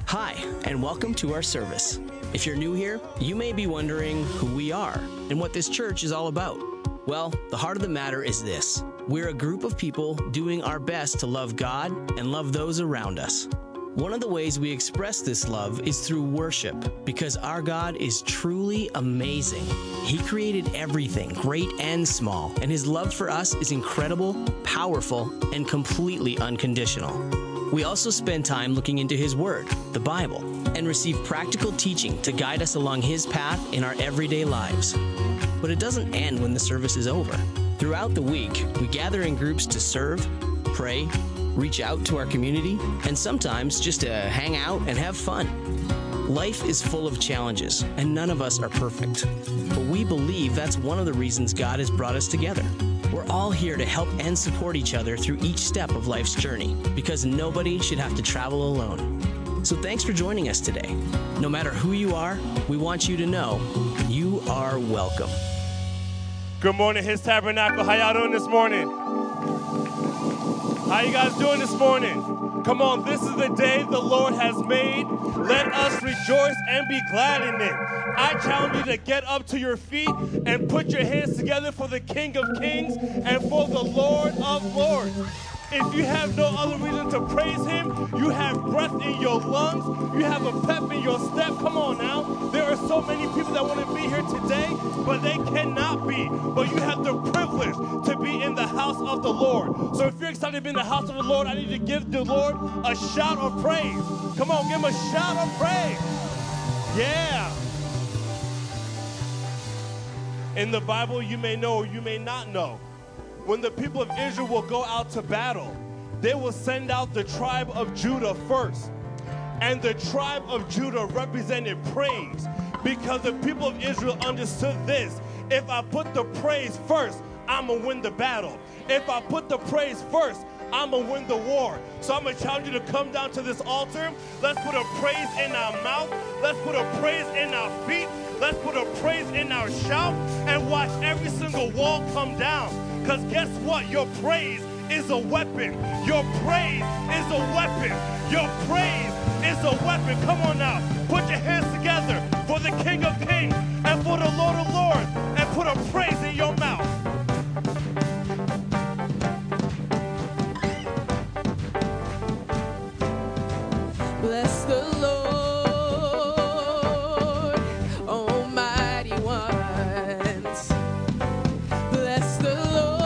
Hi, and welcome to our service. If you're new here, you may be wondering who we are and what this church is all about. Well, the heart of the matter is this. We're a group of people doing our best to love God and love those around us. One of the ways we express this love is through worship, because our God is truly amazing. He created everything, great and small, and His love for us is incredible, powerful, and completely unconditional. We also spend time looking into His Word, the Bible, and receive practical teaching to guide us along His path in our everyday lives. But it doesn't end when the service is over. Throughout the week, we gather in groups to serve, pray, reach out to our community, and sometimes just to hang out and have fun. Life is full of challenges, and none of us are perfect. But we believe that's one of the reasons God has brought us together. We're all here to help and support each other through each step of life's journey, because nobody should have to travel alone. So thanks for joining us today. No matter who you are, we want you to know you are welcome. Good morning, His Tabernacle. How y'all doing this morning? How you guys doing this morning? Come on, this is the day the Lord has made. Let us rejoice and be glad in it. I challenge you to get up to your feet and put your hands together for the King of Kings and for the Lord of Lords. If you have no other reason to praise Him, you have breath in your lungs, you have a pep in your step. Come on now. There are so many people that want to be here today, but they cannot be. But you have the privilege to be in the house of the Lord. So if you're excited to be in the house of the Lord, I need to give the Lord a shout of praise. Come on, give Him a shout of praise. Yeah. In the Bible, you may know or you may not know, when the people of Israel will go out to battle, they will send out the tribe of Judah first. And the tribe of Judah represented praise, because the people of Israel understood this. If I put the praise first, I'm going to win the battle. If I put the praise first, I'm going to win the war. So I'm going to challenge you to come down to this altar. Let's put a praise in our mouth. Let's put a praise in our feet. Let's put a praise in our shout and watch every single wall come down. Because guess what? Your praise is a weapon. Your praise is a weapon. Your praise is a weapon. Come on now. Put your hands together for the King of Kings and for the Lord of Lords, and put a praise in your mouth. Bless the Lord, Almighty ones. Bless the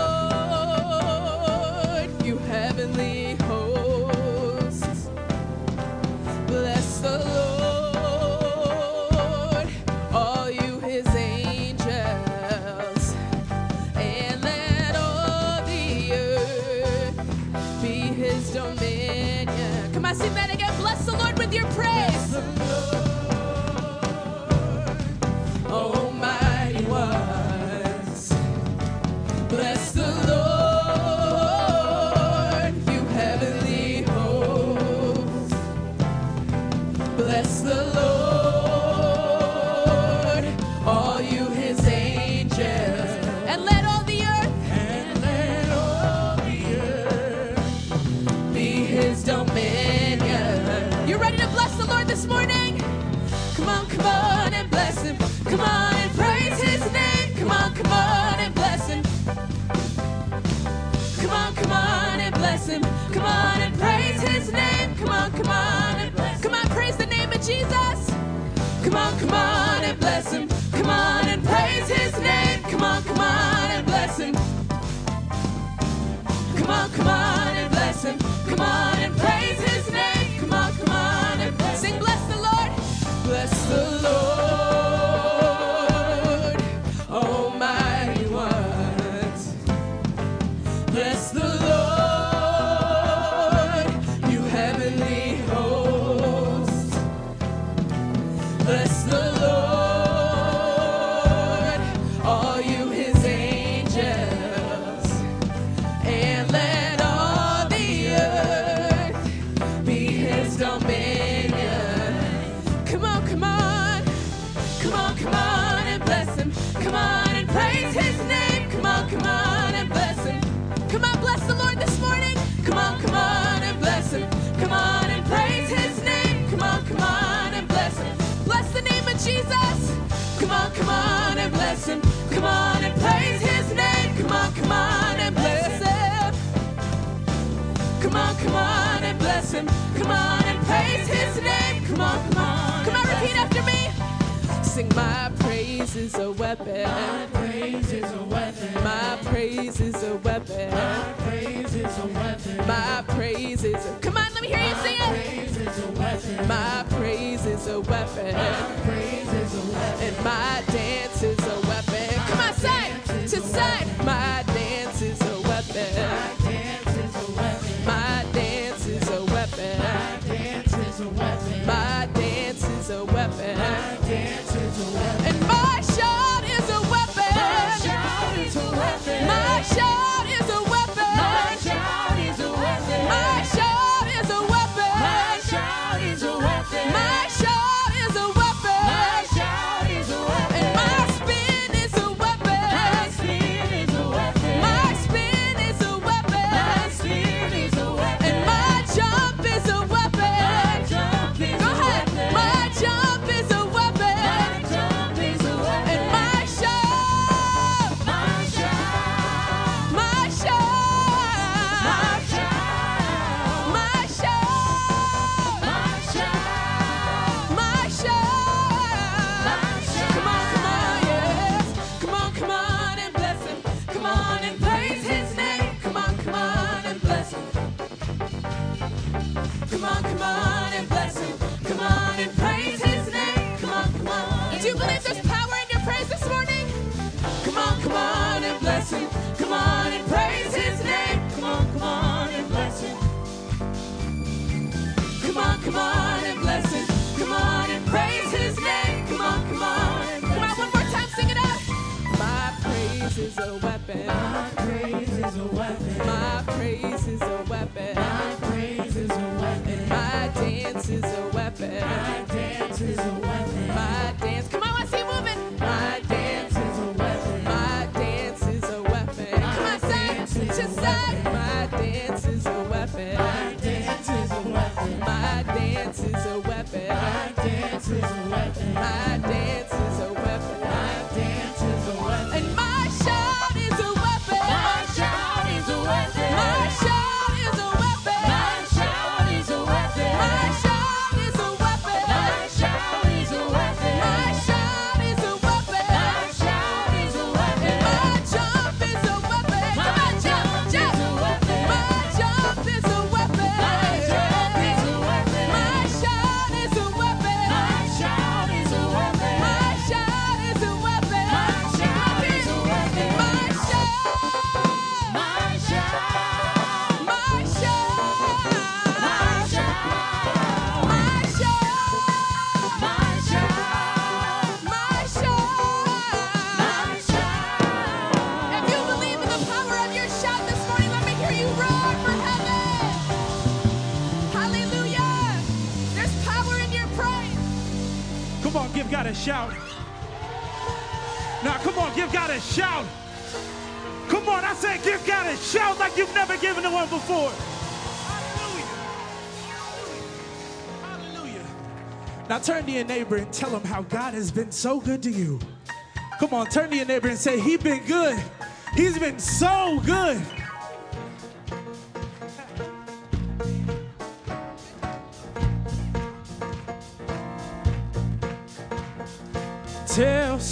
Lord, you heavenly hosts. Bless the Lord, all you His angels. And let all the earth be His dominion. Come on, sing that again. Bless the Lord with your praise. Almighty ones. Bless the Lord, you heavenly hosts. Bless the Lord, all you His angels. And let all the earth be His dominion. You ready to bless the Lord this morning? Come on and bless Him. Come on and praise His name. Come on and bless Him. Come on and bless Him. Come on and praise His name. Come on and bless Him. Come on, praise the name of Jesus. Come on and bless Him. Come on and praise His name. Come on and bless Him. Come on and bless Him. Come on and praise His name. Come on and bless Him. Sing, bless the Lord. Bless the Lord, Almighty ones. Bless the Lord, you heavenly hosts. Bless the Lord, all you His angels. And let all Come on, come on and bless him. Come on and praise his name. Come on, come on. Come on, repeat after me. Sing, my praise is a weapon. My praise is a weapon. My praise is a weapon. My praise is a weapon. My praise is a... Come on, let me hear you sing it. My praise is a weapon. My praise is a weapon. My praise is a weapon. And my dance is a weapon. Come on, side to side. My dance is a weapon. My dance is a weapon. My dance is a weapon. My dance is a weapon. My dance is a weapon. My dance is a weapon. And my shout is a weapon. My shout is a weapon. My shout is a weapon. My shout is a weapon. My shout is a weapon. My shout is a weapon. My shout is a weapon. My shout is a weapon. And my spin is a weapon. My spin is a weapon. My spin is a weapon. My spin is a weapon. And my jump is a weapon. My jump is a weapon. My jump is a weapon. My jump is a weapon. And my shout. My shout. My shout. My shout. My shout. My shout. My shout. Come on, yes. Come on and bless him. Come on and praise his name. Come on and bless him. Come on and bless him. Come on and praise his name. Come on. Do you believe there's power in your praise this morning? Come on and bless him. Come on and praise his name. Come on and bless him. Come on and bless him. Come on and praise his name. Come on. Come on, one more time, sing it out. My praise is a weapon. My praise is a weapon. My praise is a weapon. My praise is a weapon. My dance is a weapon. My dance is a weapon. My dance. Come on, let's see you moving. My dance is a weapon. My dance is a weapon. Come on, side to side. My dance is a weapon. My dance is a weapon. My dance is a weapon. My dance is a weapon. My dance is a weapon. My dance is a weapon. And my shout is a weapon. My shout is a weapon. My shout is a weapon. My shout is a weapon. My shout is a weapon. My shout is a weapon. My shout is a weapon. My shout is a weapon. And my jump is a weapon. Come on, jump. My jump is a weapon. My jump is a weapon. My shout is a weapon. My shout is a weapon. My shout is a weapon. My shout is a weapon. My shout. My shout. My shout. My shout. My shout. My shout. My shout. My shout. If you believe in the power of your shout this morning, let me hear you roar for heaven. Hallelujah. There's power in your praise. Come on, give God a shout. Now, come on, give God a shout. Come on, I said give God a shout like you've never given to one before. Hallelujah. Hallelujah. Now turn to your neighbor and tell him how God has been so good to you. Come on, turn to your neighbor and say, he's been good. He's been so good. Tell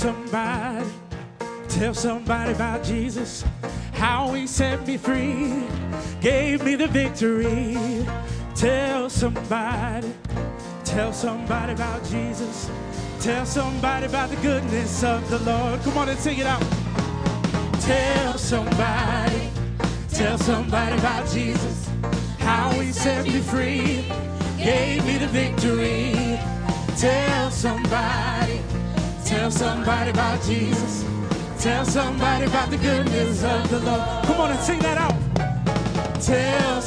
somebody about Jesus, how he set me free, gave me the victory. Tell somebody about Jesus. Tell somebody about the goodness of the Lord. Come on and sing it out. Tell somebody about Jesus, how he set me free, gave me the victory. Tell somebody about Jesus. Tell somebody about the goodness of the Lord. Come on and sing that out. Tell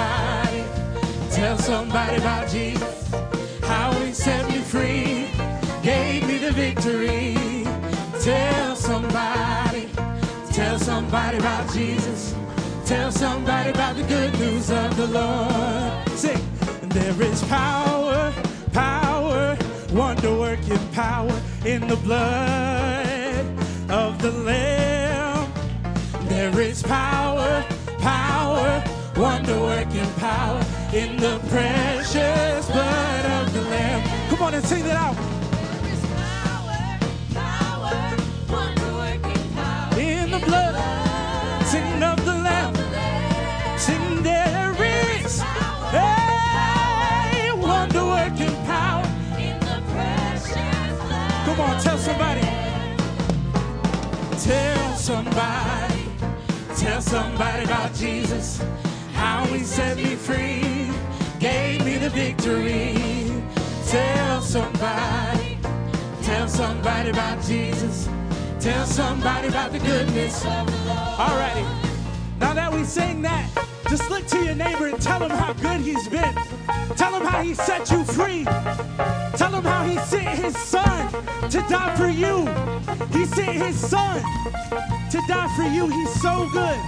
somebody about Jesus, how he set me free, gave me the victory. Tell somebody about Jesus. Tell somebody about the good news of the Lord. Sing. There is power, wonder-working power in the blood of the Lamb. There is power, wonder-working wonder-working power in the precious blood of the Lamb. Come on and sing that out. There is power, wonder-working power In the blood, sing of the Lamb. Sing there is a wonder-working power. in the precious blood. Come on, tell somebody. Tell somebody about Jesus, how he set me free, gave me the victory. Tell somebody about Jesus. Tell somebody about the goodness. Alrighty, now that we sing that, just look to your neighbor and tell him how good he's been. Tell him how he set you free. Tell him how he sent his son to die for you. He sent his son to die for you. He's so good.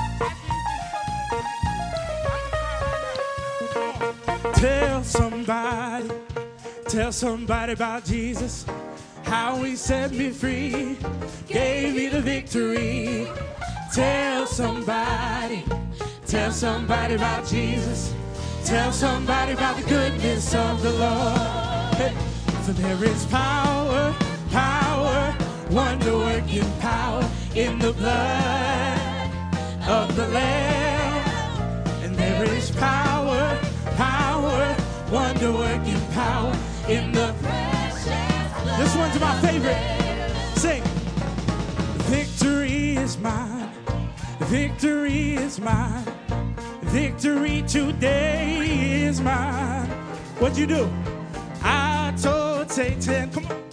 Tell somebody about Jesus, how he set me free, gave me the victory. Tell somebody about Jesus. Tell somebody about the goodness of the Lord. Hey. For there is power, wonder-working power in the blood of the Lamb. And there is power, wonder-working power in the precious blood. This one's my favorite. Sing. Victory is mine. Victory is mine. Victory today is mine. What'd you do? I told Satan, come on.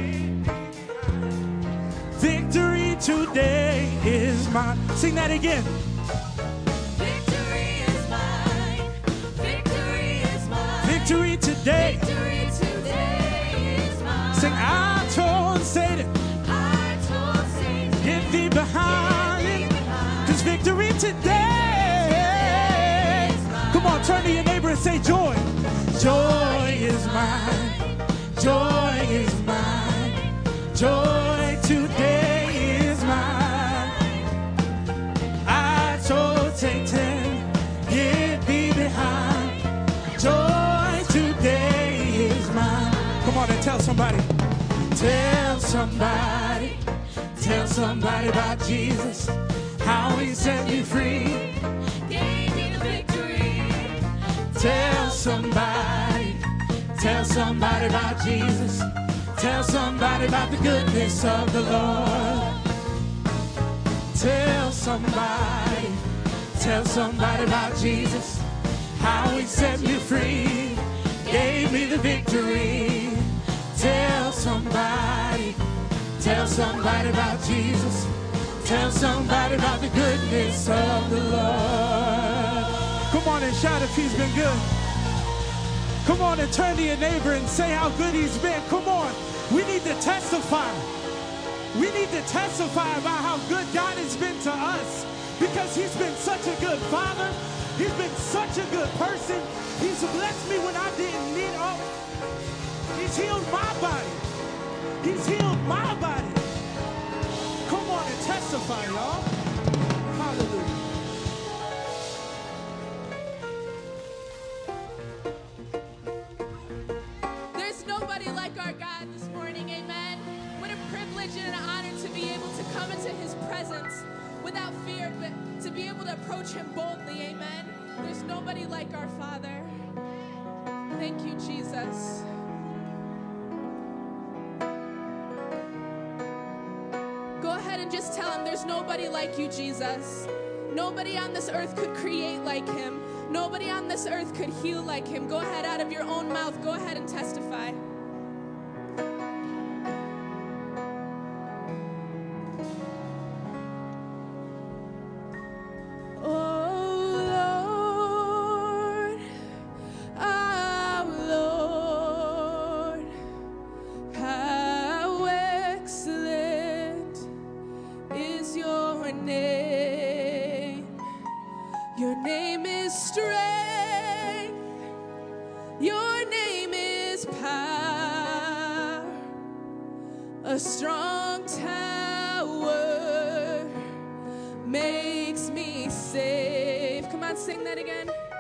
Victory today is mine. Sing that again. Victory is mine. Victory is mine. Victory today. Victory today is mine. Sing, I told Satan, get thee behind. Cause victory today. Come on, turn to your neighbor and say joy. Joy is mine. Joy is mine. Joy today is mine. I told Satan, get thee behind. Joy today is mine. Come on and tell somebody. Tell somebody about Jesus, how he set you free, Gave me the victory. Tell somebody about Jesus. Tell somebody about the goodness of the Lord. Tell somebody about Jesus, how he set me free, gave me the victory. Tell somebody about Jesus. Tell somebody about the goodness of the Lord. Come on and shout if he's been good. Come on and turn to your neighbor and say how good he's been. Come on. We need to testify. We need to testify about how good God has been to us, because he's been such a good father. He's been such a good person. He's blessed me when I didn't need help. He's healed my body. He's healed my body. Come on and testify, y'all. Hallelujah. There's nobody like our God this morning, amen. What a privilege and an honor to be able to come into his presence without fear, but to be able to approach him boldly, amen. There's nobody like our Father. Thank you, Jesus. Go ahead and just tell him there's nobody like you, Jesus. Nobody on this earth could create like him. Nobody on this earth could heal like him. Go ahead, out of your own mouth, go ahead and testify. Your name is strength. Your name is power. A strong tower makes me safe. Come on, sing that again.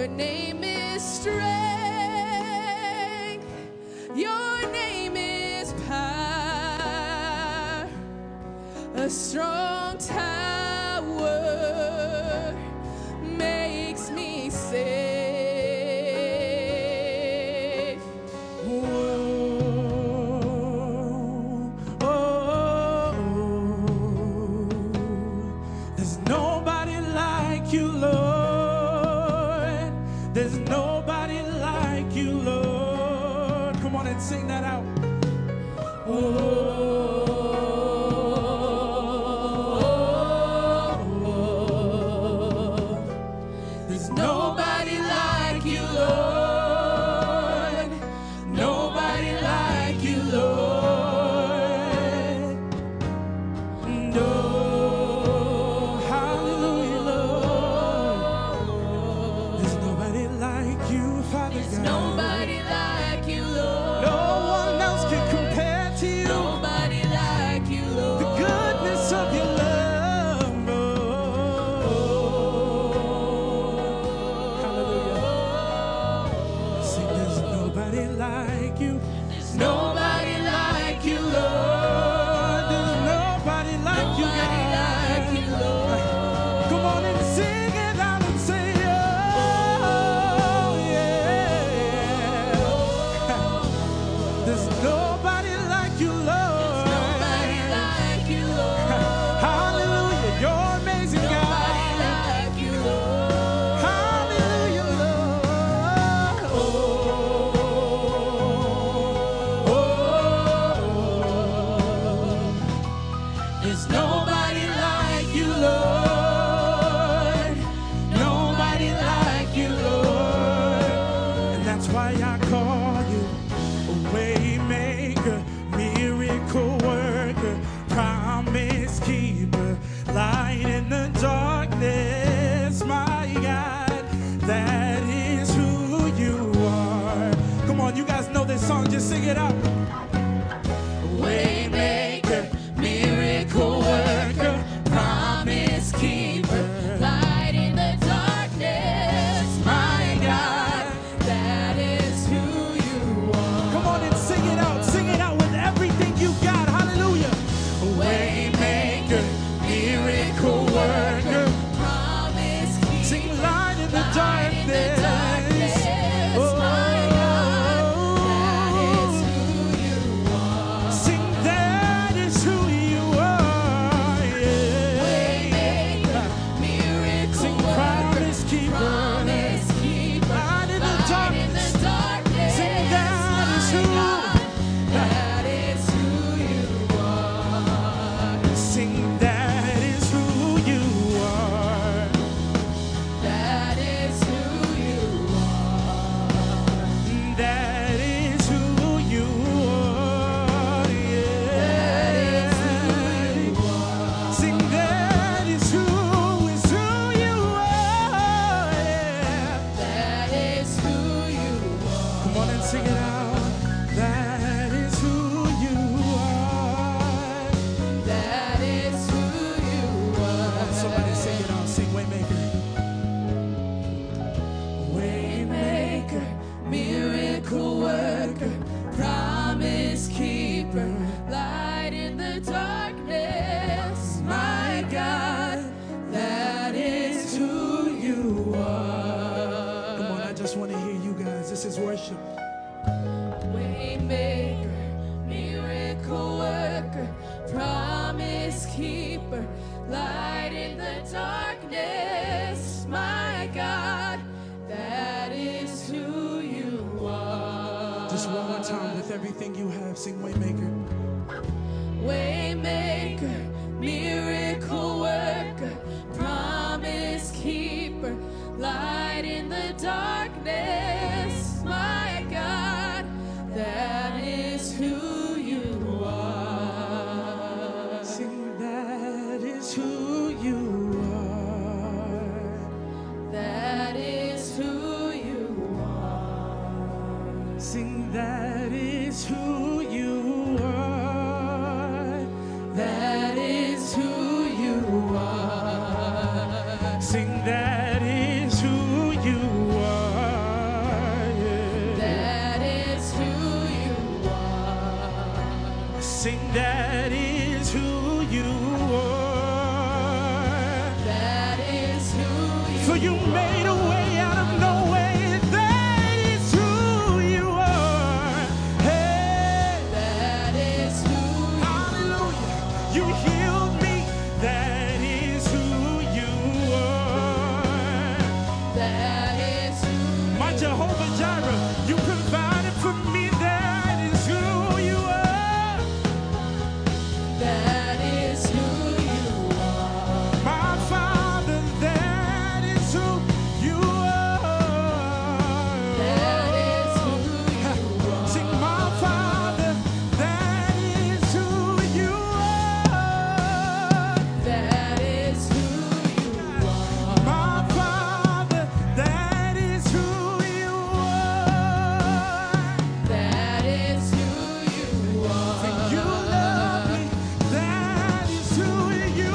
Your name is strength. Your name is power. A strong tower makes me safe. There's nobody like you, Lord. There's nobody like you, Lord. Come on and sing that out. There's nobody like you, Lord. Nobody like you, Lord. No, hallelujah, Lord. There's nobody like you, Father There's God. nobody like you, Lord. No one else can compare to you. Nobody like you, Lord. The goodness of your love. Hallelujah. Sing, there's nobody like you. There's nobody like you, Lord. There's nobody like you, Nobody God. like you, Lord. Come on and sing it out and say, oh, yeah. There's nobody like you, Lord. Nobody like you, Lord. Hallelujah, you're amazing, Nobody God. like you, Lord. Hallelujah, Lord. There's nobody like you, Lord. Nobody like you, Lord. And that's why I call you a way maker, miracle worker, promise keeper, light in the darkness, my God, that is who you are. Come on, you guys know this song, just sing it out. Waymaker, miracle worker, promise keeper, light in the darkness, my God, that is who you are. Come on and sing it out with everything you got, hallelujah. Waymaker, miracle worker, Promise keeper, sing light in the light in the darkness. darkness, Oh, my God, that is who you are. sing that is who you are, yeah. Waymaker, miracle Sing worker, promise keeper, promise keeper, light in the light in the darkness. darkness, Sing that is my who, God, that is who you are. sing that is who you are. That is who you are. That is who you are, yeah. That is who you are. Sing that is who you are, yeah. That is who you are. Come on and sing it out. That is who you are. That is who you are. Somebody sing it out. Sing Waymaker. Waymaker, miracle worker, promise keeper, light in the darkness, my God, that is who you are. Come on, I just want to hear you guys. This is worship. Waymaker, miracle worker, promise keeper, light in the darkness, my God, that is who you are. Just one more time with everything you have. Sing Waymaker. Waymaker, miracle worker, promise keeper, light in the darkness, my God, that is who you are. Sing that is who you are. That is who you are. Sing that is who you are. That is who you are. Sing that is who you are. you made a way out of no way. That is who you are. Hey, That is who hallelujah. You healed me. That is who you are. that is who My Jehovah Jireh, you provided for me. That is who you are. that is who you are. My Father, that is who you are. That is who you are. Sing, my Father, that is who you are. That is who you are. My Father, that is who you are. That is who you are. Sing, you love me. That is who you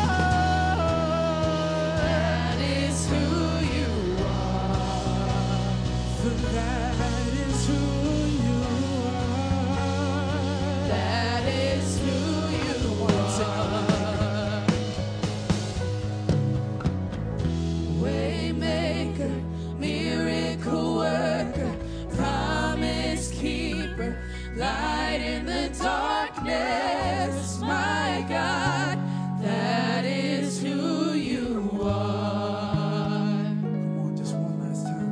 are. That is who you are. For that is who you are. That is who you are. Waymaker, miracle worker, promise keeper, light in the darkness, my God, that is who you are. Come on, just one last time.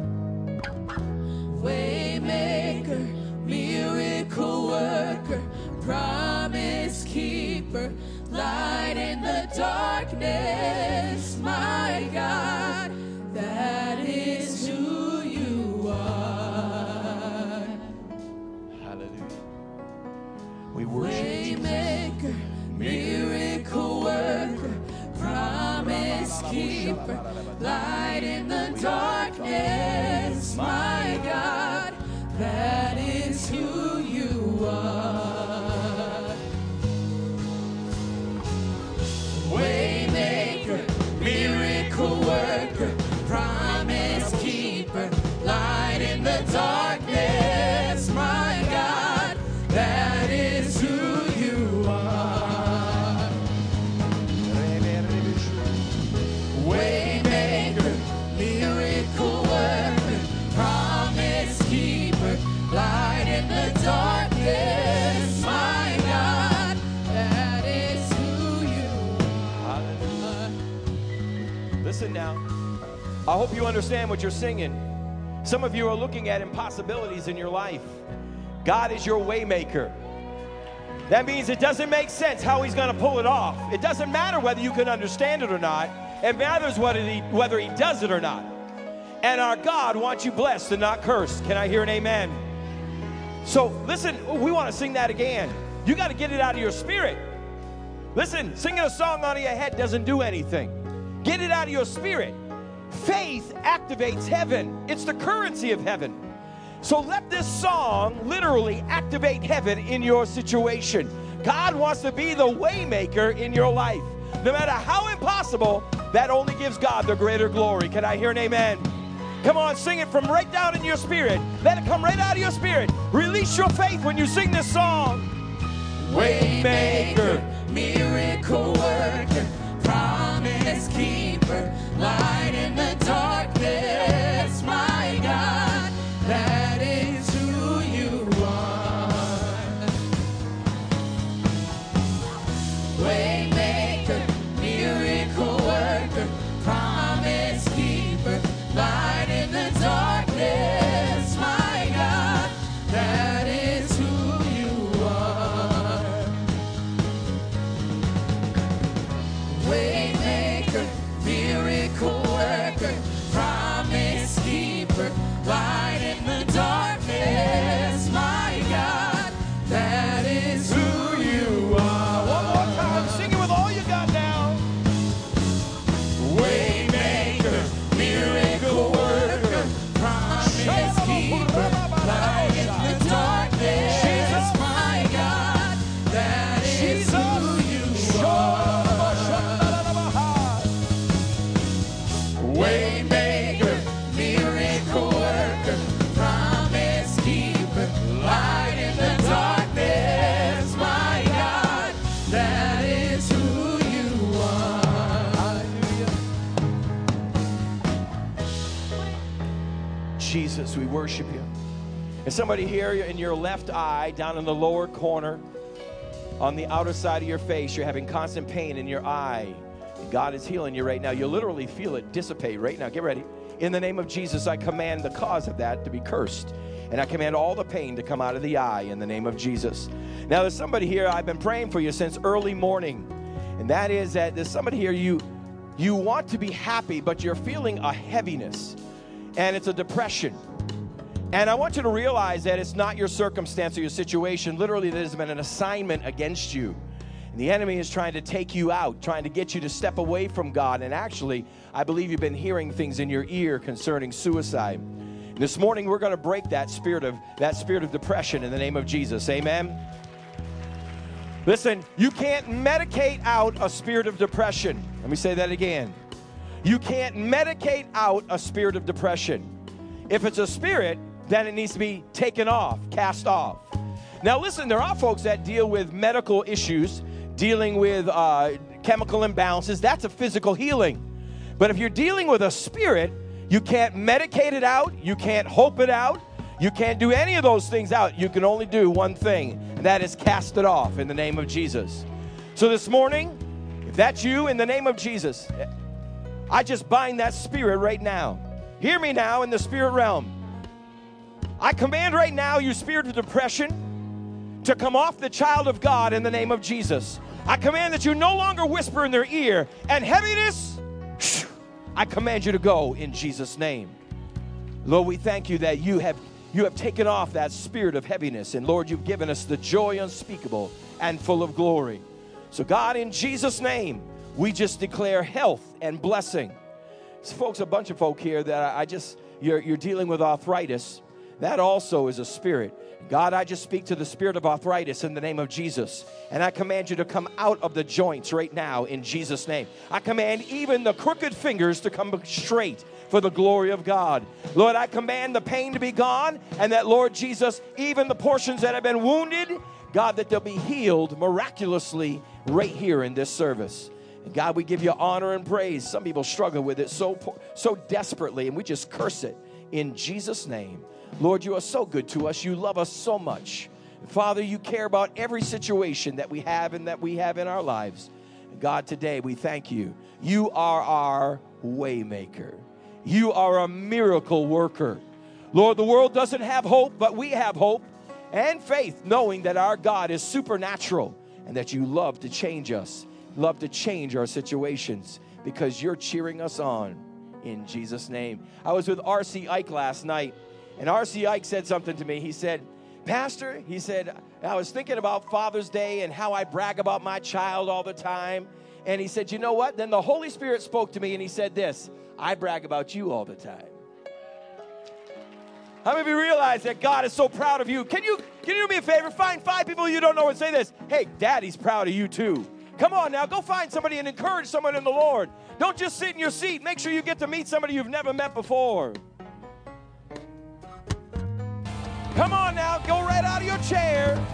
Waymaker, miracle worker, promise keeper, light in the darkness, my God, that is who you are. Hallelujah. We worship you. Waymaker, miracle worker, promise keeper, light in the darkness, my God, that is who you are. Waymaker, miracle worker, promise keeper, light in the darkness, my God, that is who you are. Waymaker, miracle worker, promise keeper, light in the darkness, my God, that is who you are. Listen now. I hope you understand what you're singing. Some of you are looking at impossibilities in your life. God is your way maker. That means it doesn't make sense how he's going to pull it off. It doesn't matter whether you can understand it or not. It matters whether he does it or not. And our God wants you blessed and not cursed. Can I hear an amen? So listen, we want to sing that again. You got to get it out of your spirit. Listen, singing a song out of your head doesn't do anything. Get it out of your spirit. Faith activates heaven. It's the currency of heaven. So let this song literally activate heaven in your situation. God wants to be the way maker in your life. No matter how impossible, that only gives God the greater glory. Can I hear an amen? Come on, sing it from right down in your spirit. Let it come right out of your spirit. Release your faith when you sing this song. Waymaker, miracle worker, promise keeper, light in the darkness, my God, that is who you are. Waymaker, miracle worker, promise keeper, light in the darkness, my God, that is who you are. Waymaker, miracle worker, promise keeper, light in the darkness, my God, that is who you are. One more time, sing it with all you got now. Waymaker, miracle worker, promise keeper, light in the darkness, my God, that is who you are. Waymaker, miracle worker, promise keeper, light in the darkness, my God, that is who you are. Jesus, we worship you. And somebody here in your left eye, down in the lower corner, on the outer side of your face, you're having constant pain in your eye. God is healing you right now. You'll literally feel it dissipate right now. Get ready. In the name of Jesus, I command the cause of that to be cursed. And I command all the pain to come out of the eye in the name of Jesus. Now, there's somebody here, I've been praying for you since early morning. And that is that there's somebody here, you want to be happy, but you're feeling a heaviness. And it's a depression. And I want you to realize that it's not your circumstance or your situation. Literally, there's been an assignment against you. And the enemy is trying to take you out, trying to get you to step away from God. And actually, I believe you've been hearing things in your ear concerning suicide. And this morning, we're going to break that spirit of depression in the name of Jesus. Amen. Listen, you can't medicate out a spirit of depression. Let me say that again. You can't medicate out a spirit of depression. If it's a spirit, then it needs to be taken off, cast off. Now listen, there are folks that deal with medical issues, dealing with chemical imbalances. That's a physical healing. But if you're dealing with a spirit, you can't medicate it out. You can't hope it out. You can't do any of those things out. You can only do one thing, and that is cast it off in the name of Jesus. So this morning, if that's you, in the name of Jesus, I just bind that spirit right now. Hear me now in the spirit realm. I command right now, you spirit of depression, to come off the child of God in the name of Jesus. I command that you no longer whisper in their ear, and heaviness, I command you to go in Jesus' name. Lord, we thank you that you have taken off that spirit of heaviness, and Lord, you've given us the joy unspeakable and full of glory. So God, in Jesus' name, we just declare health and blessing. So folks, a bunch of folk here that you're dealing with arthritis. That also is a spirit. God, I just speak to the spirit of arthritis in the name of Jesus. And I command you to come out of the joints right now in Jesus' name. I command even the crooked fingers to come straight for the glory of God. Lord, I command the pain to be gone, and that, Lord Jesus, even the portions that have been wounded, God, that they'll be healed miraculously right here in this service. And God, we give you honor and praise. Some people struggle with it so desperately, and we just curse it in Jesus' name. Lord, you are so good to us. You love us so much. Father, you care about every situation that we have and that we have in our lives. God, today we thank you. You are our way maker. You are a miracle worker. Lord, the world doesn't have hope, but we have hope and faith, knowing that our God is supernatural and that you love to change us, love to change our situations, because you're cheering us on in Jesus' name. I was with R.C. Ike last night, and R.C. Ike said something to me. He said, Pastor, he said, I was thinking about Father's Day and how I brag about my child all the time. And he said, you know what? Then the Holy Spirit spoke to me, and he said this, I brag about you all the time. How many of you realize that God is so proud of you? Can you do me a favor? Find 5 people you don't know and say this. Hey, Daddy's proud of you too. Come on now, go find somebody and encourage someone in the Lord. Don't just sit in your seat. Make sure you get to meet somebody you've never met before. Come on now, go right out of your chair.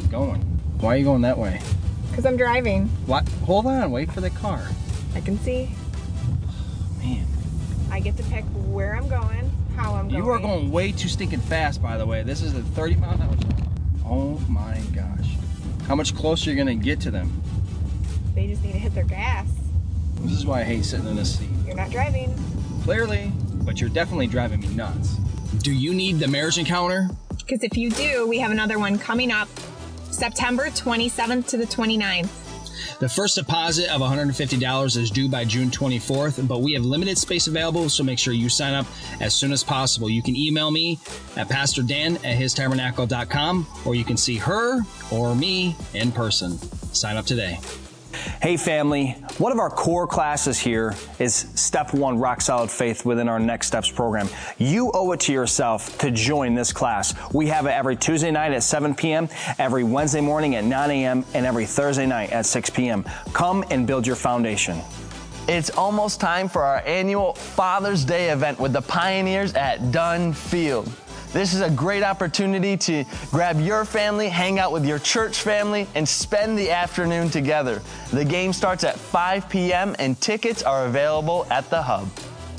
going? Why are you going that way? Because I'm driving. What? Hold on, wait for the car. I can see. Man. I get to pick where I'm going, how I'm going. You are going way too stinking fast, by the way. This is a 30-mile-an-hour zone. Oh my gosh. How much closer are you going to get to them? They just need to hit their gas. This is why I hate sitting in this seat. You're not driving. Clearly, but you're definitely driving me nuts. Do you need the marriage encounter? Because if you do, we have another one coming up September 27th to the 29th. The first deposit of $150 is due by June 24th, but we have limited space available, so make sure you sign up as soon as possible. You can email me at pastordan@histabernacle.com, or you can see her or me in person. Sign up today. Hey family, one of our core classes here is Step 1 Rock Solid Faith within our Next Steps program. You owe it to yourself to join this class. We have it every Tuesday night at 7 p.m., every Wednesday morning at 9 a.m., and every Thursday night at 6 p.m. Come and build your foundation. It's almost time for our annual Father's Day event with the Pioneers at Dunn Field. This is a great opportunity to grab your family, hang out with your church family, and spend the afternoon together. The game starts at 5 p.m. and tickets are available at the Hub.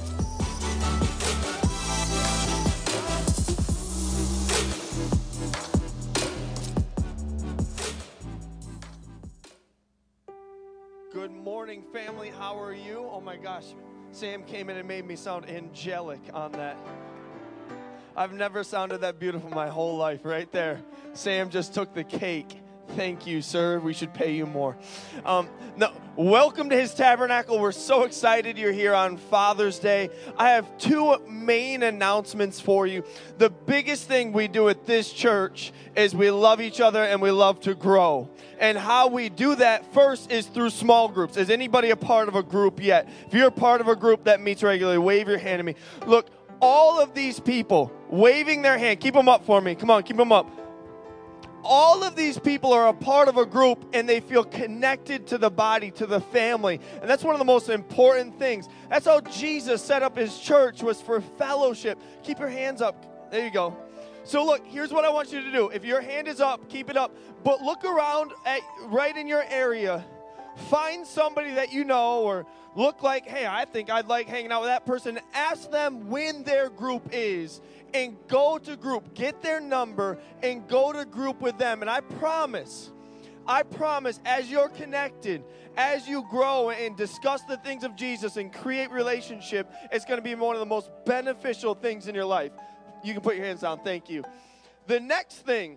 Good morning, family. How are you? Oh my gosh, Sam came in and made me sound angelic on that. I've never sounded that beautiful my whole life, right there. Sam just took the cake. Thank you, sir. We should pay you more. Welcome to His Tabernacle. We're so excited you're here on Father's Day. I have two main announcements for you. The biggest thing we do at this church is we love each other and we love to grow. And how we do that first is through small groups. Is anybody a part of a group yet? If you're a part of a group that meets regularly, wave your hand at me. Look, all of these people waving their hand, keep them up for me. Come on, keep them up. All of these people are a part of a group and they feel connected to the body, to the family. And that's one of the most important things. That's how Jesus set up His church, was for fellowship. Keep your hands up. There you go. So look, here's what I want you to do. If your hand is up, keep it up. But look around right in your area. Find somebody that you know, or look like, hey, I think I'd like hanging out with that person. Ask them when their group is and go to group. Get their number and go to group with them. And I promise, as you're connected, as you grow and discuss the things of Jesus and create relationship, it's going to be one of the most beneficial things in your life. You can put your hands down. Thank you. The next thing,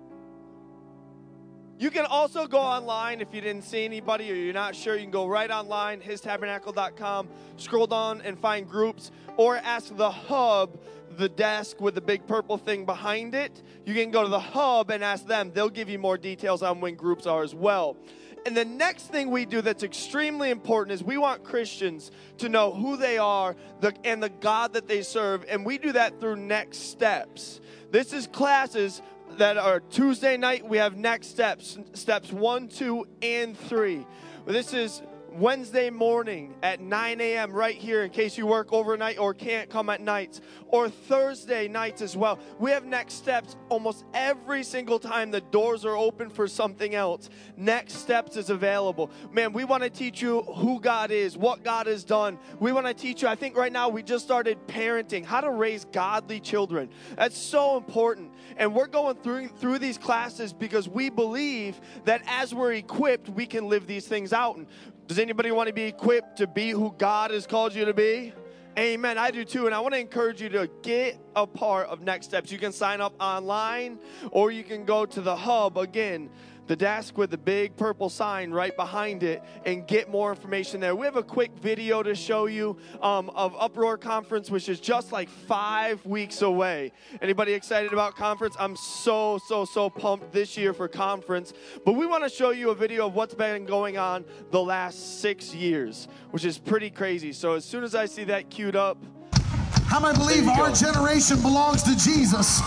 you can also go online if you didn't see anybody or you're not sure. You can go right online, histabernacle.com, scroll down and find groups, or ask the Hub, the desk with the big purple thing behind it. You can go to the Hub and ask them. They'll give you more details on when groups are as well. And the next thing we do that's extremely important is we want Christians to know who they are and the God that they serve. And we do that through Next Steps. This is classes that are Tuesday night. We have Next Steps, steps 1, 2, and 3. This is Wednesday morning at 9 a.m. right here in case you work overnight or can't come at nights, or Thursday nights as well. We have Next Steps almost every single time the doors are open for something else. Next Steps is available. Man, we want to teach you who God is, what God has done. We want to teach you, I think right now we just started parenting, how to raise godly children. That's so important. And we're going through these classes because we believe that as we're equipped, we can live these things out. And does anybody want to be equipped to be who God has called you to be? Amen. I do too. And I want to encourage you to get a part of Next Steps. You can sign up online or you can go to the Hub, again, the desk with the big purple sign right behind it, and get more information there. We have a quick video to show you of Uproar Conference, which is just like 5 weeks away. Anybody excited about conference? I'm so pumped this year for conference. But we want to show you a video of what's been going on the last 6 years, which is pretty crazy. So as soon as I see that queued up. How many believe our generation belongs to Jesus?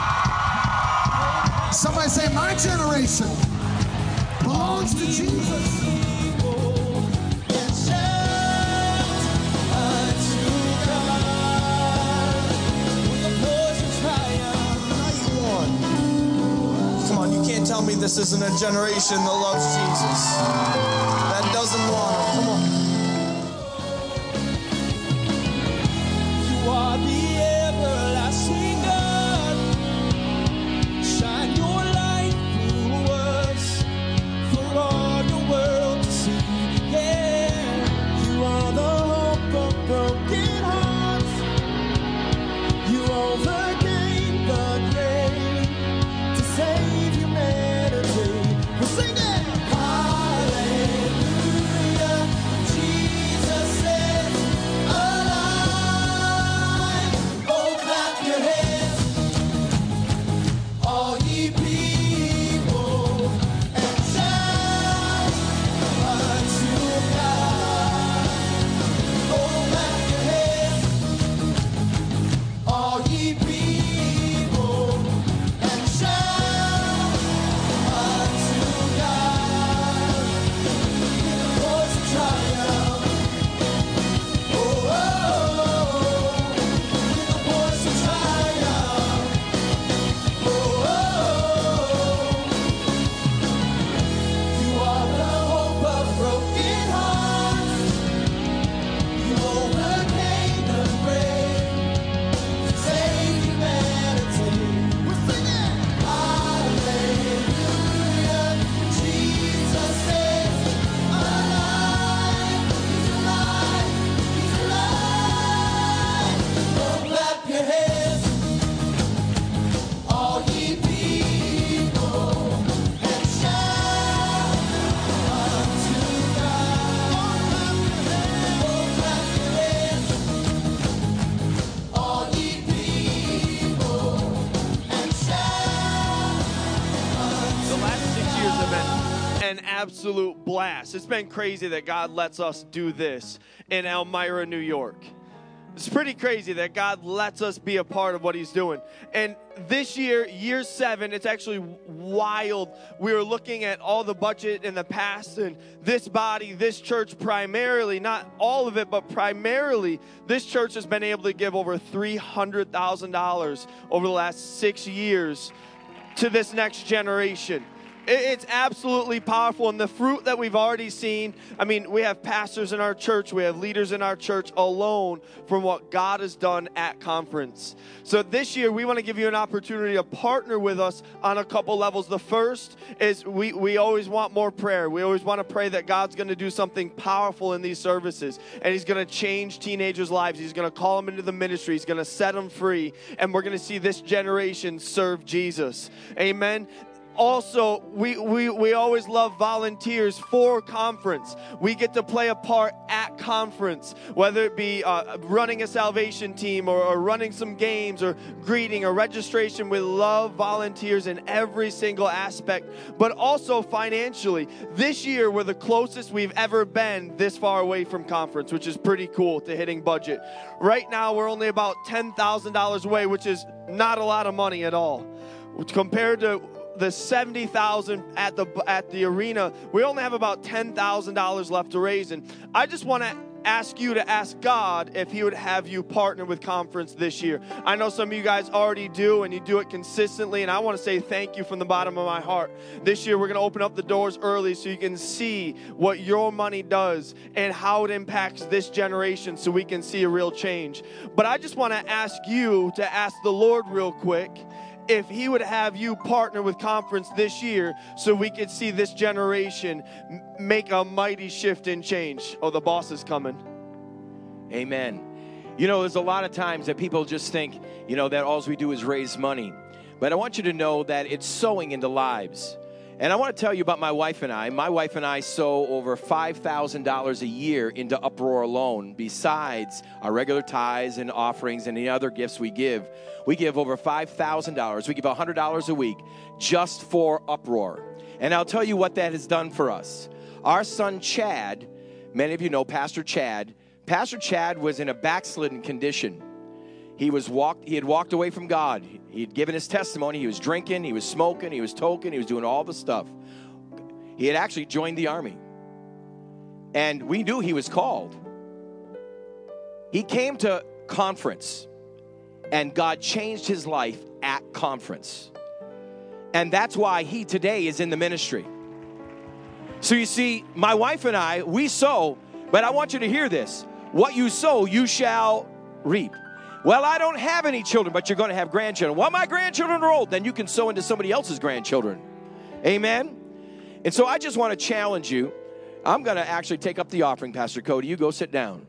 Somebody say, my generation belongs to Jesus. Come on, you can't tell me this This isn't a generation that loves Jesus, that doesn't want him. Come on. You are the everlasting God. Shine your light through us for all the world to see. Yeah, you are the hope of broken hearts. You overcame the grave to save humanity. We're singing hallelujah. Jesus is alive. Oh, clap your hands, all ye people, and shout unto God. Oh, clap your hands, all ye people, and shout unto God. With a voice of triumph. Oh, oh, oh. With a voice of triumph. Oh, oh, oh. You are the hope of broken hearts. You overcame the grave to save humanity. We're singing hallelujah. Jesus is alive. He's alive. He's alive. Oh, clap your hands, all ye people, and shout unto God. Oh, clap your hands, all ye people, and shout The last 6 years have been an absolute blast. It's been crazy that God lets us do this in Elmira, New York. It's pretty crazy that God lets us be a part of what he's doing. And this year, year 7, it's actually wild. We were looking at all the budget in the past, and this body, this church primarily, not all of it, but primarily, this church has been able to give over $300,000 over the last 6 years to this next generation. It's absolutely powerful, and the fruit that we've already seen, I mean, we have pastors in our church, we have leaders in our church alone from what God has done at conference. So this year, we want to give you an opportunity to partner with us on a couple levels. The first is we always want more prayer. We always want to pray that God's going to do something powerful in these services, and he's going to change teenagers' lives. He's going to call them into the ministry. He's going to set them free, and we're going to see this generation serve Jesus. Amen. Also, we always love volunteers for conference. We get to play a part at conference, whether it be running a salvation team or running some games or greeting or registration. We love volunteers in every single aspect, but also financially. This year, we're the closest we've ever been this far away from conference, which is pretty cool to hitting budget. Right now, we're only about $10,000 away, which is not a lot of money at all. Compared to the $70,000 at the arena, we only have about $10,000 left to raise. And I just want to ask you to ask God if he would have you partner with conference this year. I know some of you guys already do, and you do it consistently, and I want to say thank you from the bottom of my heart. This year, we're going to open up the doors early so you can see what your money does and how it impacts this generation so we can see a real change. But I just want to ask you to ask the Lord real quick if he would have you partner with conference this year so we could see this generation make a mighty shift and change. Oh, the boss is coming. Amen. You know, there's a lot of times that people just think, you know, that all we do is raise money. But I want you to know that it's sowing into lives. And I want to tell you about my wife and I. My wife and I sow over $5,000 a year into Uproar alone, besides our regular tithes and offerings and any other gifts we give. We give over $5,000. We give $100 a week just for Uproar. And I'll tell you what that has done for us. Our son Chad, many of you know Pastor Chad. Pastor Chad was in a backslidden condition. He had walked away from God. He had given his testimony. He was drinking, he was smoking, he was toking, he was doing all the stuff. He had actually joined the army. And we knew he was called. He came to conference, and God changed his life at conference. And that's why he today is in the ministry. So you see, my wife and I, we sow, but I want you to hear this. What you sow, you shall reap. Well, I don't have any children, but you're going to have grandchildren. Well, my grandchildren are old. Then you can sow into somebody else's grandchildren. Amen? And so I just want to challenge you. I'm going to actually take up the offering, Pastor Cody. You go sit down.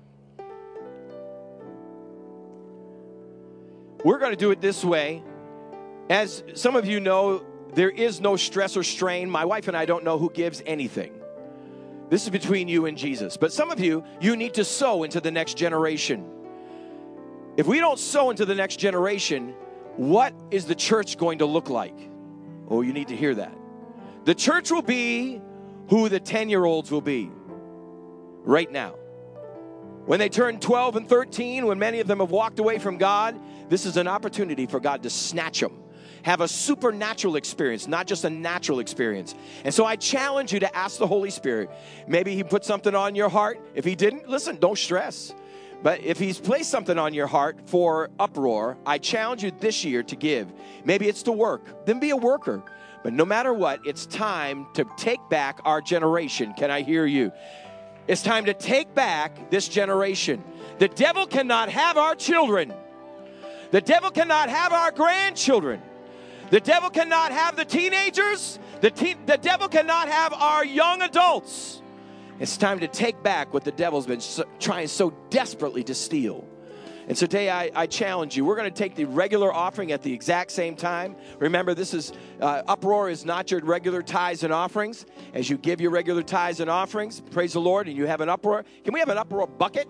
We're going to do it this way. As some of you know, there is no stress or strain. My wife and I don't know who gives anything. This is between you and Jesus. But some of you, you need to sow into the next generation. If we don't sow into the next generation, what is the church going to look like? Oh, you need to hear that. The church will be who the 10-year-olds will be right now. When they turn 12 and 13, when many of them have walked away from God, this is an opportunity for God to snatch them. Have a supernatural experience, not just a natural experience. And so I challenge you to ask the Holy Spirit. Maybe he put something on your heart. If he didn't, listen, don't stress. But if he's placed something on your heart for Uproar, I challenge you this year to give. Maybe it's to work. Then be a worker. But no matter what, it's time to take back our generation. Can I hear you? It's time to take back this generation. The devil cannot have our children. The devil cannot have our grandchildren. The devil cannot have the teenagers. The devil cannot have our young adults. It's time to take back what the devil's been trying so desperately to steal. And so today I challenge you. We're going to take the regular offering at the exact same time. Remember, this is Uproar is not your regular tithes and offerings. As you give your regular tithes and offerings, praise the Lord, and you have an Uproar. Can we have an Uproar bucket?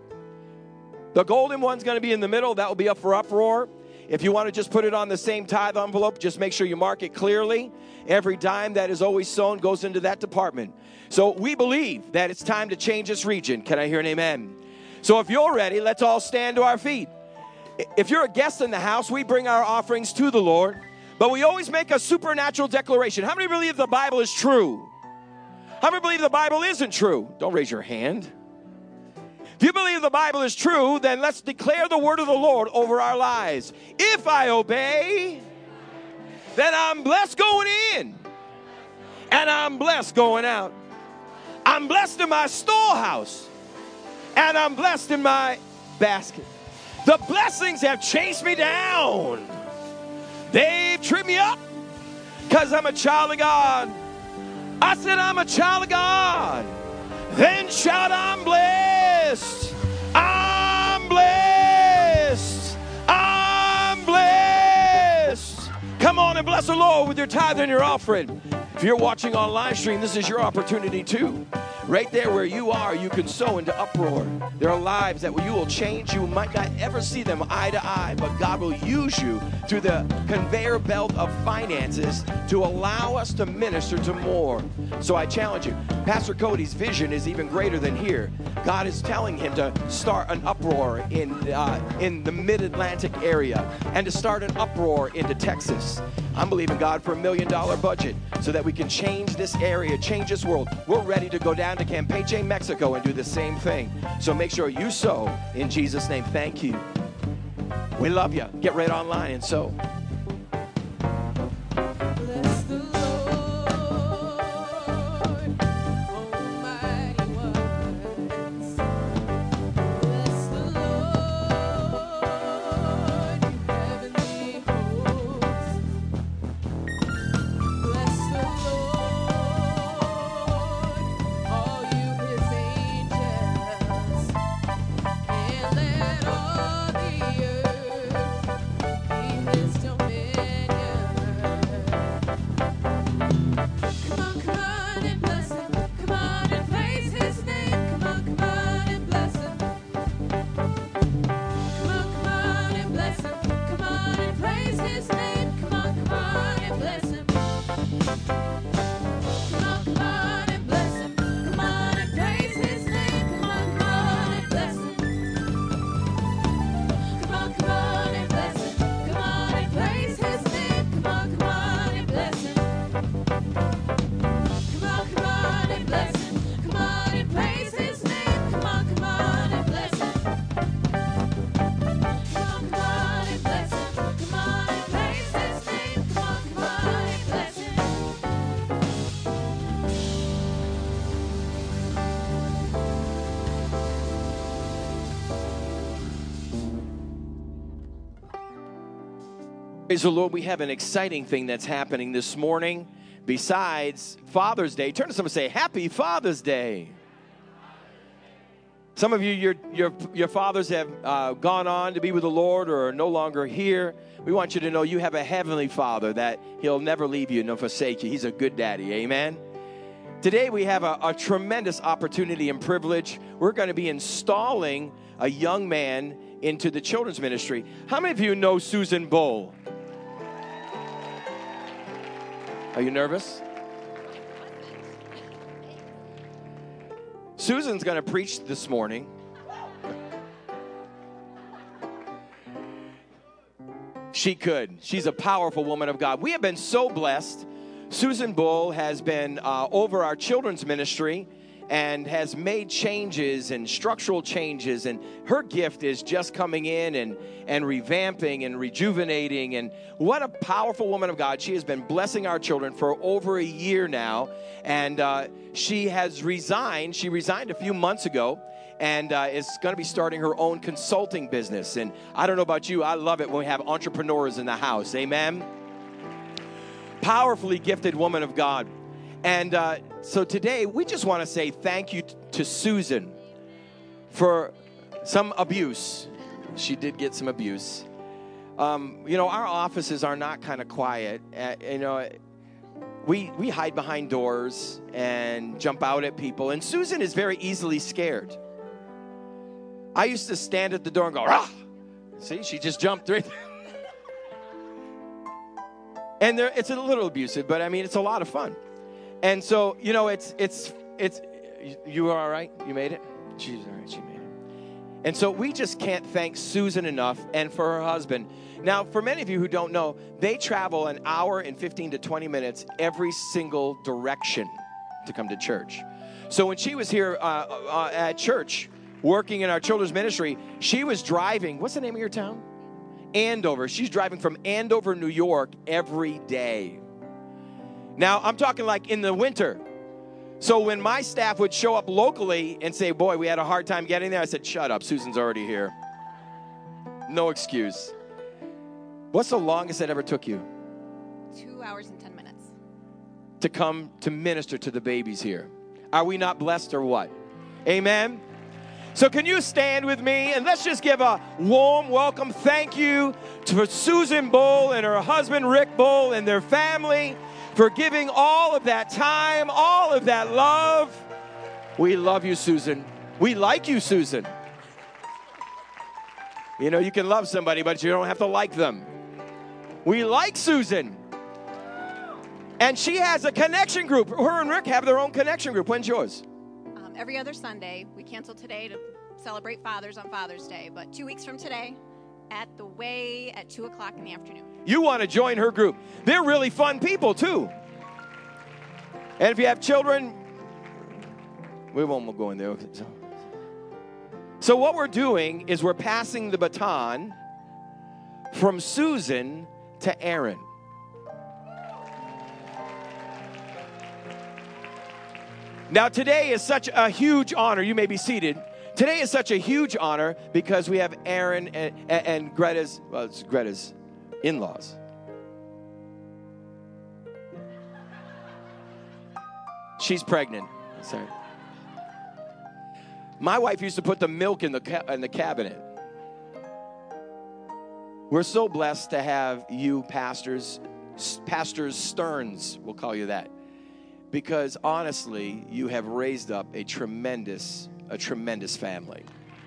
The golden one's going to be in the middle. That will be up for Uproar. If you want to just put it on the same tithe envelope, just make sure you mark it clearly. Every dime that is always sown goes into that department. So we believe that it's time to change this region. Can I hear an amen? So if you're ready, let's all stand to our feet. If you're a guest in the house, we bring our offerings to the Lord, but we always make a supernatural declaration. How many believe the Bible is true? How many believe the Bible isn't true? Don't raise your hand. If you believe the Bible is true, then let's declare the word of the Lord over our lives. If I obey, then I'm blessed going in, and I'm blessed going out. I'm blessed in my storehouse, and I'm blessed in my basket. The blessings have chased me down. They've tripped me up because I'm a child of God. I said I'm a child of God. Then shout, I'm blessed. I'm blessed. I'm blessed. Come on and bless the Lord with your tithe and your offering. If you're watching on live stream, this is your opportunity too. Right there where you are, you can sow into Uproar. There are lives that you will change. You might not ever see them eye to eye, but God will use you through the conveyor belt of finances to allow us to minister to more. So I challenge you. Pastor Cody's vision is even greater than here. God is telling him to start an Uproar in the Mid-Atlantic area and to start an Uproar into Texas. I'm believing God for $1 million budget so that we can change this area, change this world. We're ready to go down to Campeche, Mexico and do the same thing. So make sure you sow in Jesus' name. Thank you. We love you. Get right online and sow. His Praise the Lord. We have an exciting thing that's happening this morning besides Father's Day. Turn to someone and say, Happy Father's Day. Some of you, your fathers have gone on to be with the Lord or are no longer here. We want you to know you have a heavenly Father, that He'll never leave you nor forsake you. He's a good daddy. Amen. Today we have a tremendous opportunity and privilege. We're going to be installing a young man into the children's ministry. How many of you know Susan Bull? Are you nervous? Susan's going to preach this morning. She could. She's a powerful woman of God. We have been so blessed. Susan Bull has been over our children's ministry and has made changes and structural changes, and her gift is just coming in and revamping and rejuvenating. And what a powerful woman of God. She has been blessing our children for over a year now, and she has resigned. She resigned a few months ago and is going to be starting her own consulting business. And I don't know about you, I love it when we have entrepreneurs in the house. Amen. Powerfully gifted woman of God. And so today, we just want to say thank you to Susan for some abuse. She did get some abuse. Our offices are not kind of quiet. We hide behind doors and jump out at people. And Susan is very easily scared. I used to stand at the door and go, rah! See, she just jumped right there. And it's a little abusive, but I mean, it's a lot of fun. And so, it's you were all right? You made it? She's all right, she made it. And so we just can't thank Susan enough, and for her husband. Now, for many of you who don't know, they travel an hour and 15 to 20 minutes every single direction to come to church. So when she was here at church, working in our children's ministry, she was driving, what's the name of your town? Andover. She's driving from Andover, New York every day. Now, I'm talking like in the winter. So when my staff would show up locally and say, boy, we had a hard time getting there, I said, shut up, Susan's already here. No excuse. What's the longest it ever took you? 2 hours and 10 minutes. To come to minister to the babies here. Are we not blessed or what? Amen? So can you stand with me and let's just give a warm welcome thank you to Susan Bull and her husband Rick Bull and their family for giving all of that time, all of that love. We love you, Susan. We like you, Susan. You can love somebody, but you don't have to like them. We like Susan. And she has a connection group. Her and Rick have their own connection group. When's yours? Every other Sunday. We canceled today to celebrate fathers on Father's Day, but 2 weeks from today at the Way at 2 o'clock in the afternoon. You want to join her group. They're really fun people, too. And if you have children, we won't go in there. So what we're doing is we're passing the baton from Susan to Aaron. Now, today is such a huge honor. You may be seated. Today is such a huge honor because we have Aaron and Greta's, well, it's Greta's in-laws. She's pregnant. Sorry. My wife used to put the milk in the cabinet. We're so blessed to have you pastors Stearns, we'll call you that. Because honestly, you have raised up a tremendous family.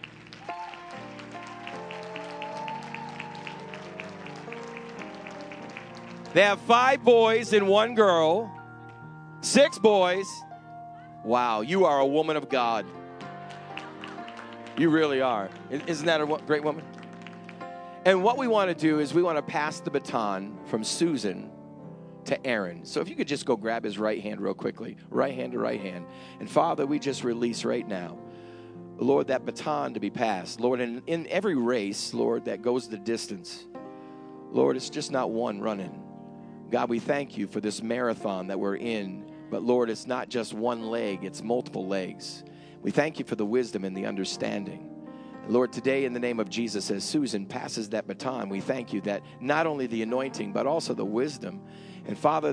They have 5 boys and 1 girl, 6 boys. Wow, you are a woman of God. You really are. Isn't that a great woman? And what we want to do is we want to pass the baton from Susan to Aaron. So if you could just go grab his right hand real quickly. Right hand to right hand. And Father, we just release right now, Lord, that baton to be passed. Lord, in every race, Lord, that goes the distance, Lord, it's just not one running. God, we thank you for this marathon that we're in. But Lord, it's not just one leg, it's multiple legs. We thank you for the wisdom and the understanding Lord, today in the name of Jesus, as Susan passes that baton, we thank you that not only the anointing, but also the wisdom, and Father,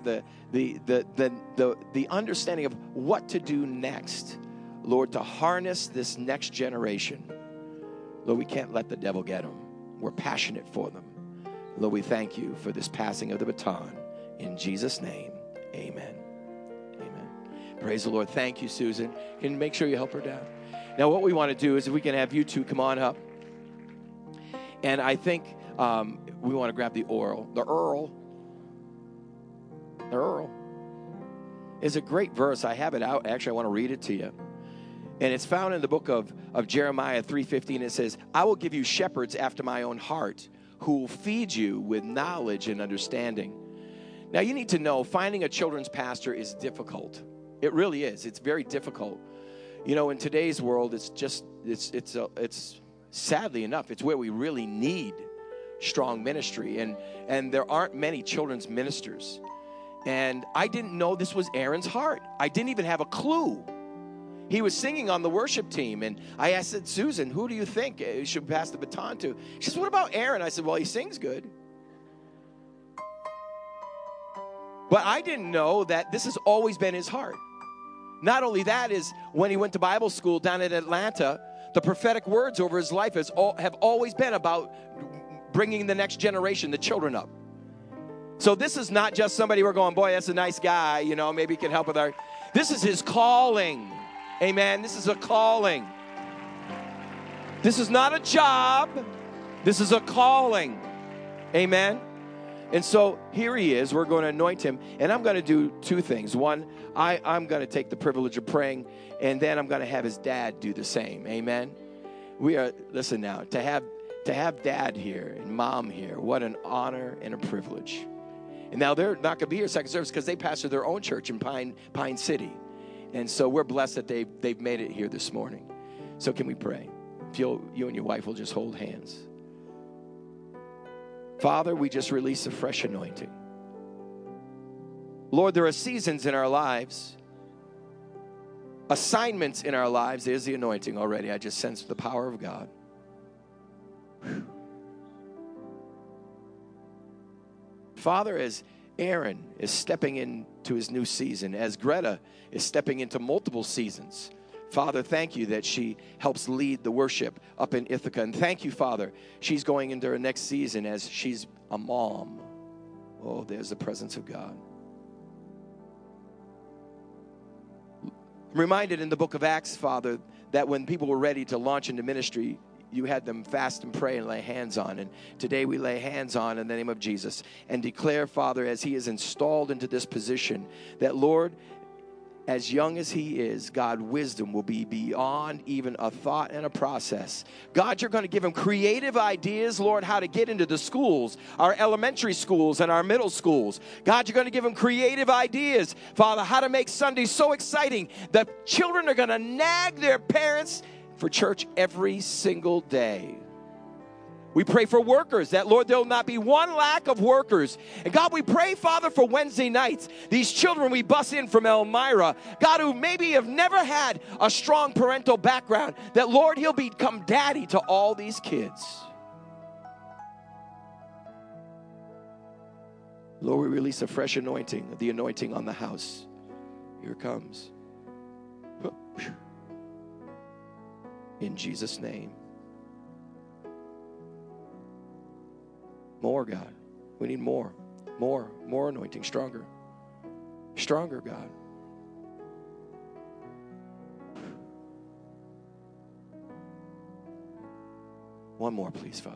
the understanding of what to do next, Lord, to harness this next generation. Lord, we can't let the devil get them. We're passionate for them. Lord, we thank you for this passing of the baton. In Jesus' name, amen. Amen. Praise the Lord. Thank you, Susan. Can you make sure you help her down? Now, what we want to do is if we can have you two come on up. And I think we want to grab the Earl. The Earl is a great verse. I have it out. Actually, I want to read it to you. And it's found in the book of Jeremiah 3:15. It says, I will give you shepherds after my own heart who will feed you with knowledge and understanding. Now, you need to know finding a children's pastor is difficult. It really is. It's very difficult. You know, in today's world, it's sadly enough, it's where we really need strong ministry. And there aren't many children's ministers. And I didn't know this was Aaron's heart. I didn't even have a clue. He was singing on the worship team, and I said, Susan, who do you think you should pass the baton to? She says, what about Aaron? I said, well, he sings good. But I didn't know that this has always been his heart. Not only that is when he went to Bible school down in Atlanta, the prophetic words over his life have always been about bringing the next generation, the children up. So this is not just somebody we're going, boy, that's a nice guy, you know, maybe he can help with our... This is his calling. Amen. This is a calling. This is not a job. This is a calling. Amen. And so here he is. We're going to anoint him. And I'm going to do two things. One, I'm going to take the privilege of praying. And then I'm going to have his dad do the same. Amen. Listen now, to have dad here and mom here, what an honor and a privilege. And now they're not going to be here second service because they pastor their own church in Pine City. And so we're blessed that they've made it here this morning. So can we pray? If you and your wife will just hold hands. Father, we just release a fresh anointing. Lord, there are seasons in our lives, assignments in our lives. There's the anointing already. I just sense the power of God. Whew. Father, as Aaron is stepping into his new season, as Greta is stepping into multiple seasons, Father, thank you that she helps lead the worship up in Ithaca. And thank you, Father, she's going into her next season as she's a mom. Oh, there's the presence of God. I'm reminded in the book of Acts, Father, that when people were ready to launch into ministry, you had them fast and pray and lay hands on. And today we lay hands on in the name of Jesus and declare, Father, as he is installed into this position, that, Lord, as young as he is, God, wisdom will be beyond even a thought and a process. God, you're going to give him creative ideas, Lord, how to get into the schools, our elementary schools and our middle schools. God, you're going to give him creative ideas, Father, how to make Sunday so exciting that children are going to nag their parents for church every single day. We pray for workers, that, Lord, there will not be one lack of workers. And God, we pray, Father, for Wednesday nights. These children we bus in from Elmira, God, who maybe have never had a strong parental background, that, Lord, he'll become daddy to all these kids. Lord, we release a fresh anointing, the anointing on the house. Here it comes. In Jesus' name. More, God. We need more anointing, stronger, God. One more, please, Father.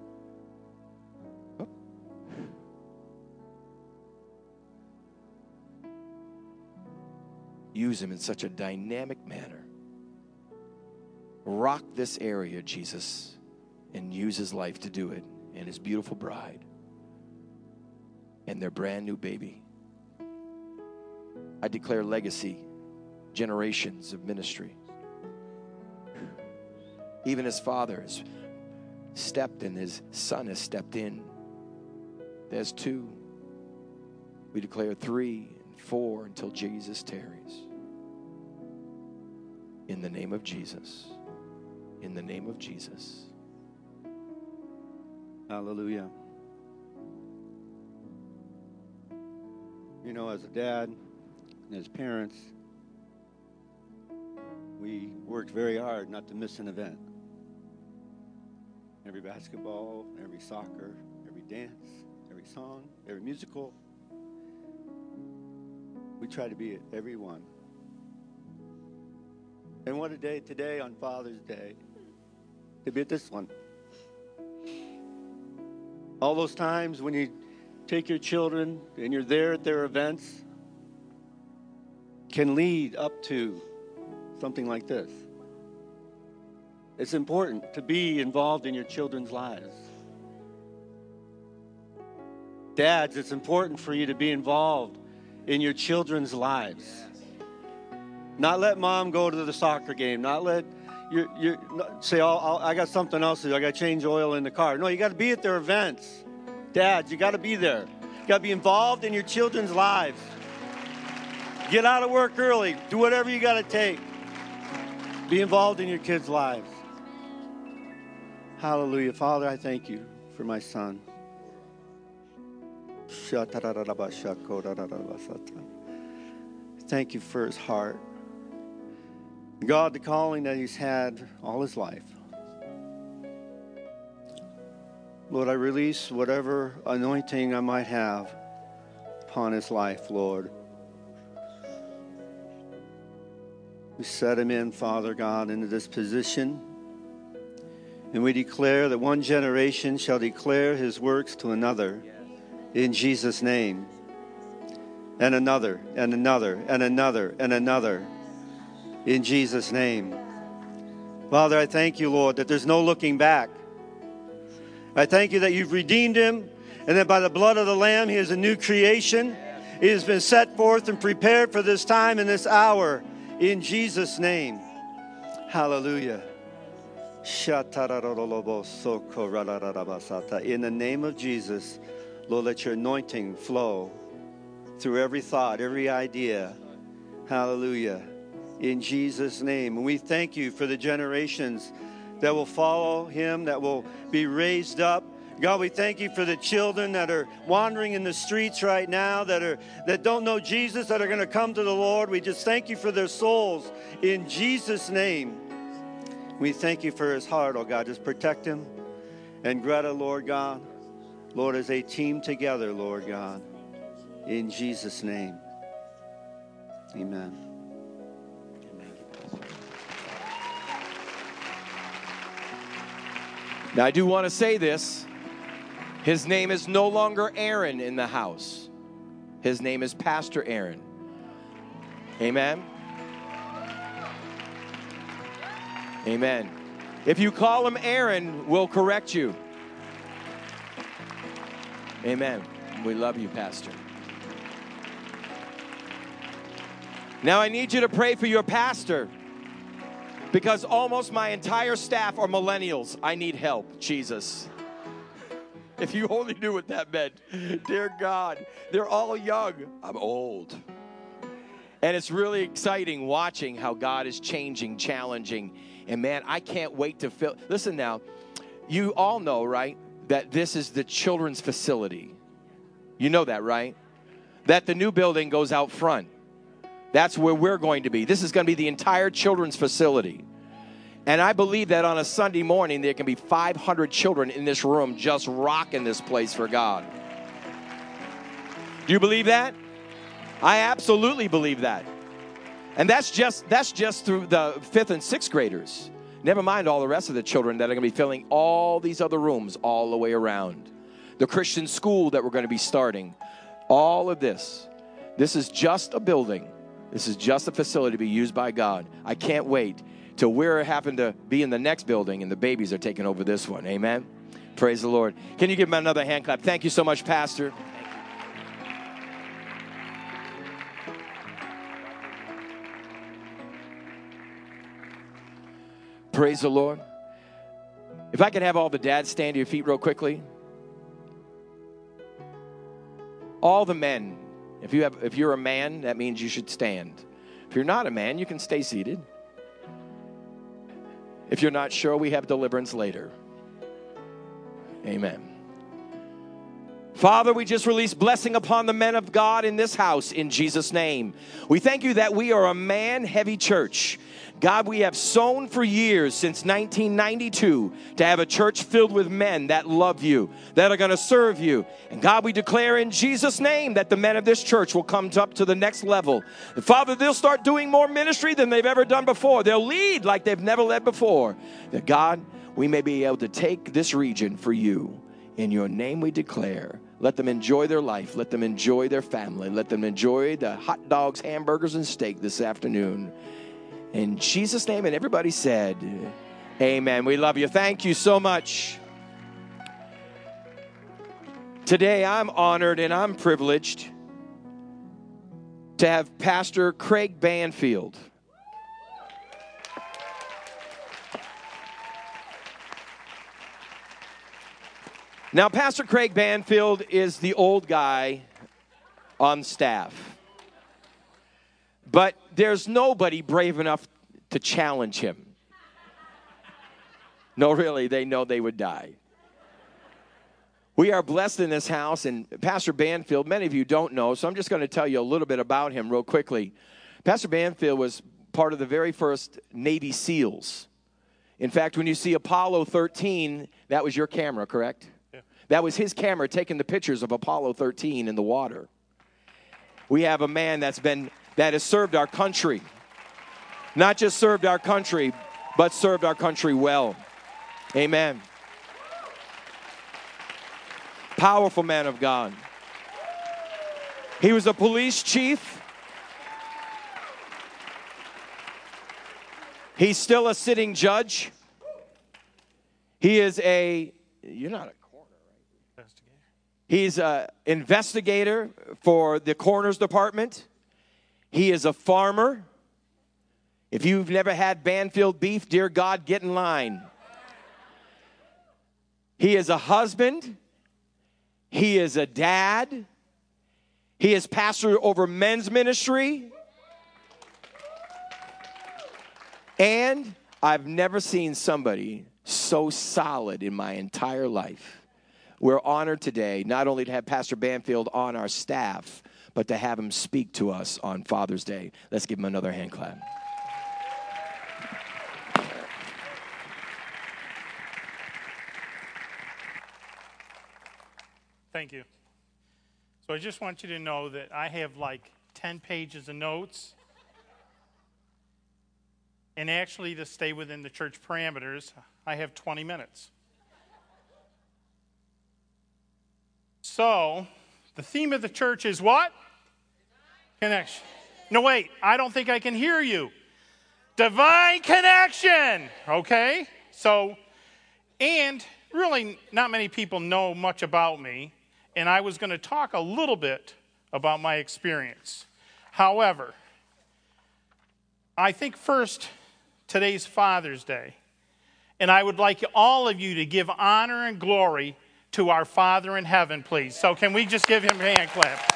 Oh. Use him in such a dynamic manner. Rock this area, Jesus, and use his life to do it. And his beautiful bride and their brand new baby. I declare legacy, generations of ministry. Even his father has stepped and his son has stepped in. There's 2. We declare 3 and 4 until Jesus tarries. In the name of Jesus. in the name of Jesus. Hallelujah. You know, as a dad and as parents, we worked very hard not to miss an event. Every basketball, every soccer, every dance, every song, every musical. We try to be at every one. And what a day today on Father's Day to be at this one. All those times when you take your children and you're there at their events can lead up to something like this. It's important to be involved in your children's lives. Dads, it's important for you to be involved in your children's lives. Not let mom go to the soccer game. Not let you say, I got something else to do. I got to change oil in the car. No, you got to be at their events. Dads, you got to be there. You got to be involved in your children's lives. Get out of work early. Do whatever you got to take. Be involved in your kids' lives. Hallelujah. Father, I thank you for my son. Thank you for his heart. God, the calling that he's had all his life. Lord, I release whatever anointing I might have upon his life, Lord. We set him in, Father God, into this position. And we declare that one generation shall declare his works to another in Jesus' name. And another, and another, and another, and another in Jesus' name. Father, I thank you, Lord, that there's no looking back. I thank you that you've redeemed him, and that by the blood of the Lamb, he is a new creation. He has been set forth and prepared for this time and this hour in Jesus' name. Hallelujah. In the name of Jesus, Lord, let your anointing flow through every thought, every idea. Hallelujah. In Jesus' name. And we thank you for the generations that will follow him, that will be raised up. God, we thank you for the children that are wandering in the streets right now, that don't know Jesus, that are going to come to the Lord. We just thank you for their souls in Jesus' name. We thank you for his heart, oh God. Just protect him. And Greta, Lord God, Lord, as they team together, Lord God, in Jesus' name. Amen. Now, I do want to say this. His name is no longer Aaron in the house. His name is Pastor Aaron. Amen. Amen. If you call him Aaron, we'll correct you. Amen. We love you, Pastor. Now I need you to pray for your pastor, because almost my entire staff are millennials. I need help, Jesus. If you only knew what that meant. Dear God, they're all young. I'm old. And it's really exciting watching how God is changing, challenging. And man, I can't wait to fill. Listen now, you all know, right, that this is the children's facility. You know that, right? That the new building goes out front. That's where we're going to be. This is going to be the entire children's facility. And I believe that on a Sunday morning, there can be 500 children in this room just rocking this place for God. Do you believe that? I absolutely believe that. And that's just through the 5th and 6th graders. Never mind all the rest of the children that are going to be filling all these other rooms all the way around. The Christian school that we're going to be starting. All of this. This is just a building. This is just a facility to be used by God. I can't wait till we're having to be in the next building and the babies are taking over this one. Amen. Praise the Lord. Can you give him another hand clap? Thank you so much, Pastor. Praise the Lord. If I could have all the dads stand to your feet real quickly. All the men. If you're a man, that means you should stand. If you're not a man, you can stay seated. If you're not sure, we have deliverance later. Amen. Father, we just release blessing upon the men of God in this house in Jesus' name. We thank you that we are a man-heavy church. God, we have sown for years, since 1992, to have a church filled with men that love you, that are going to serve you. And God, we declare in Jesus' name that the men of this church will come up to the next level. And Father, they'll start doing more ministry than they've ever done before. They'll lead like they've never led before. That God, we may be able to take this region for you. In your name we declare. Let them enjoy their life. Let them enjoy their family. Let them enjoy the hot dogs, hamburgers, and steak this afternoon. In Jesus' name, and everybody said, amen. We love you. Thank you so much. Today, I'm honored and I'm privileged to have Pastor Craig Banfield. Now, Pastor Craig Banfield is the old guy on staff. But there's nobody brave enough to challenge him. No, really, they know they would die. We are blessed in this house, and Pastor Banfield, many of you don't know, so I'm just going to tell you a little bit about him real quickly. Pastor Banfield was part of the very first Navy SEALs. In fact, when you see Apollo 13, that was your camera, correct? That was his camera taking the pictures of Apollo 13 in the water. We have a man that has served our country. Not just served our country, but served our country well. Amen. Powerful man of God. He was a police chief. He's still a sitting judge. He is you're not a He's an investigator for the coroner's department. He is a farmer. If you've never had Banfield beef, dear God, get in line. He is a husband. He is a dad. He is pastor over men's ministry. And I've never seen somebody so solid in my entire life. We're honored today not only to have Pastor Banfield on our staff, but to have him speak to us on Father's Day. Let's give him another hand clap. Thank you. So I just want you to know that I have like 10 pages of notes. And actually, to stay within the church parameters, I have 20 minutes. So, the theme of the church is what? Connection. No, wait, I don't think I can hear you. Divine connection. Okay? So, and really not many people know much about me, and I was going to talk a little bit about my experience. However, I think first, today's Father's Day, and I would like all of you to give honor and glory to our Father in heaven, please. So can we just give him a hand clap?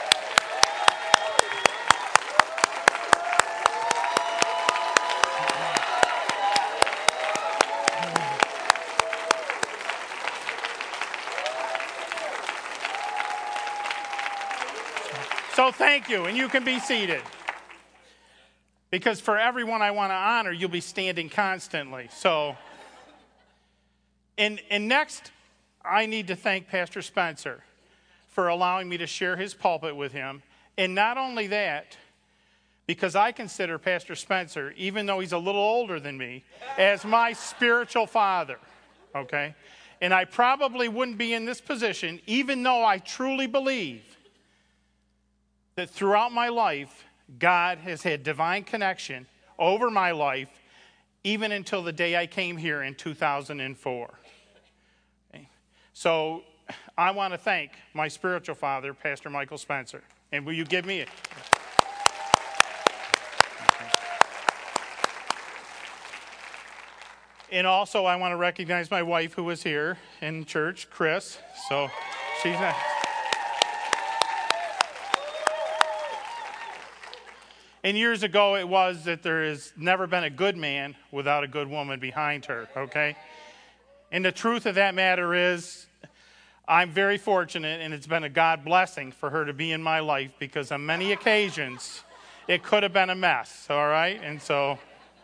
So thank you, and you can be seated. Because for everyone I want to honor, you'll be standing constantly. So, and next, I need to thank Pastor Spencer for allowing me to share his pulpit with him. And not only that, because I consider Pastor Spencer, even though he's a little older than me, as my spiritual father, okay? And I probably wouldn't be in this position, even though I truly believe that throughout my life, God has had divine connection over my life, even until the day I came here in 2004. Okay. So I want to thank my spiritual father, Pastor Michael Spencer. And will you give me it? And also I want to recognize my wife who was here in church, Chris. So she's not... And years ago it was that there has never been a good man without a good woman behind her, okay? And the truth of that matter is, I'm very fortunate, and it's been a God blessing for her to be in my life, because on many occasions it could have been a mess, all right? And so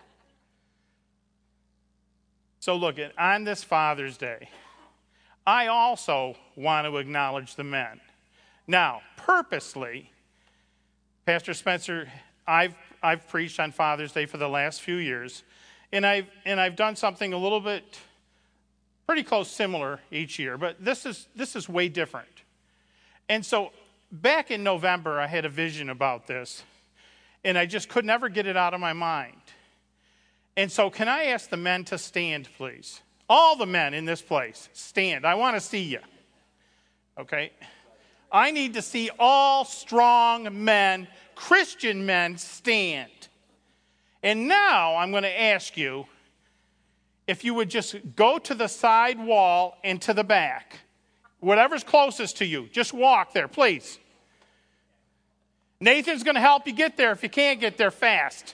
look, on this Father's Day, I also want to acknowledge the men. Now, purposely, Pastor Spencer, I've preached on Father's Day for the last few years, and I've done something a little bit pretty close similar each year, but this is way different. And so back in November, I had a vision about this, and I just could never get it out of my mind. And so can I ask the men to stand, please? All the men in this place, stand. I want to see you. Okay? I need to see all strong men, Christian men, stand. And now I'm going to ask you if you would just go to the side wall and to the back. Whatever's closest to you, just walk there, please. Nathan's going to help you get there if you can't get there fast.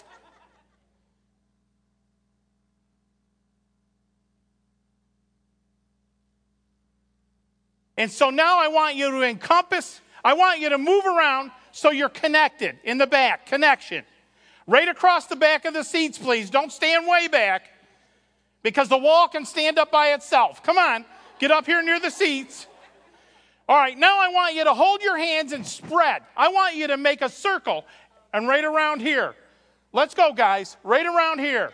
And so now I want you to encompass, I want you to move around so you're connected in the back, connection. Right across the back of the seats, please. Don't stand way back, because the wall can stand up by itself. Come on, get up here near the seats. All right, now I want you to hold your hands and spread. I want you to make a circle, and right around here. Let's go, guys, right around here.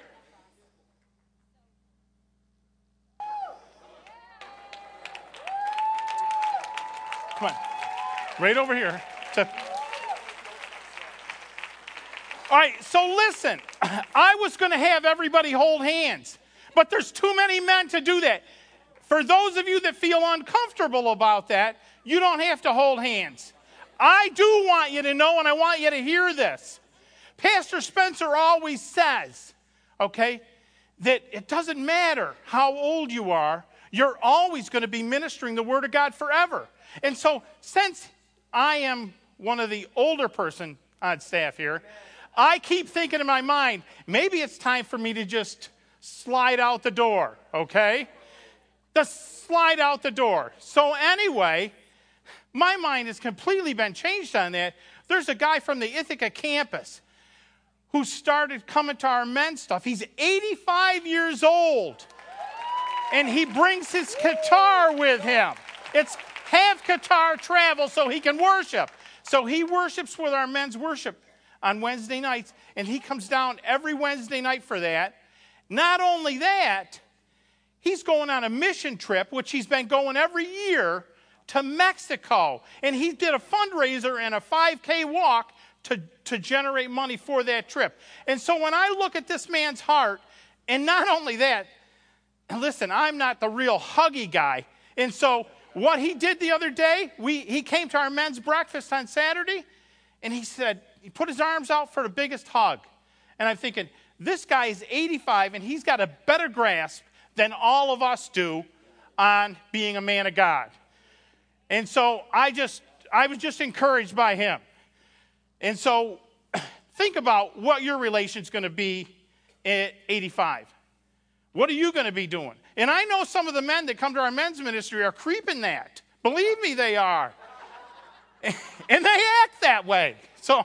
Come on, right over here. All right, so listen, I was going to have everybody hold hands, but there's too many men to do that. For those of you that feel uncomfortable about that, you don't have to hold hands. I do want you to know, and I want you to hear this. Pastor Spencer always says, okay, that it doesn't matter how old you are, you're always going to be ministering the Word of God forever. And so since I am one of the older person on staff here, I keep thinking in my mind, maybe it's time for me to just slide out the door, okay? Just slide out the door. So anyway, my mind has completely been changed on that. There's a guy from the Ithaca campus who started coming to our men's stuff. He's 85 years old, and he brings his guitar with him. It's have guitar travel so he can worship. So he worships with our men's worship on Wednesday nights, and he comes down every Wednesday night for that. Not only that, he's going on a mission trip, which he's been going every year, to Mexico. And he did a fundraiser and a 5K walk to generate money for that trip. And so when I look at this man's heart, and not only that, listen, I'm not the real huggy guy. And so what he did the other day, he came to our men's breakfast on Saturday, and he said, he put his arms out for the biggest hug. And I'm thinking, this guy is 85, and he's got a better grasp than all of us do on being a man of God. And so I was just encouraged by him. And so think about what your relation's going to be at 85. What are you going to be doing? And I know some of the men that come to our men's ministry are creeping that. Believe me, they are. And they act that way. So,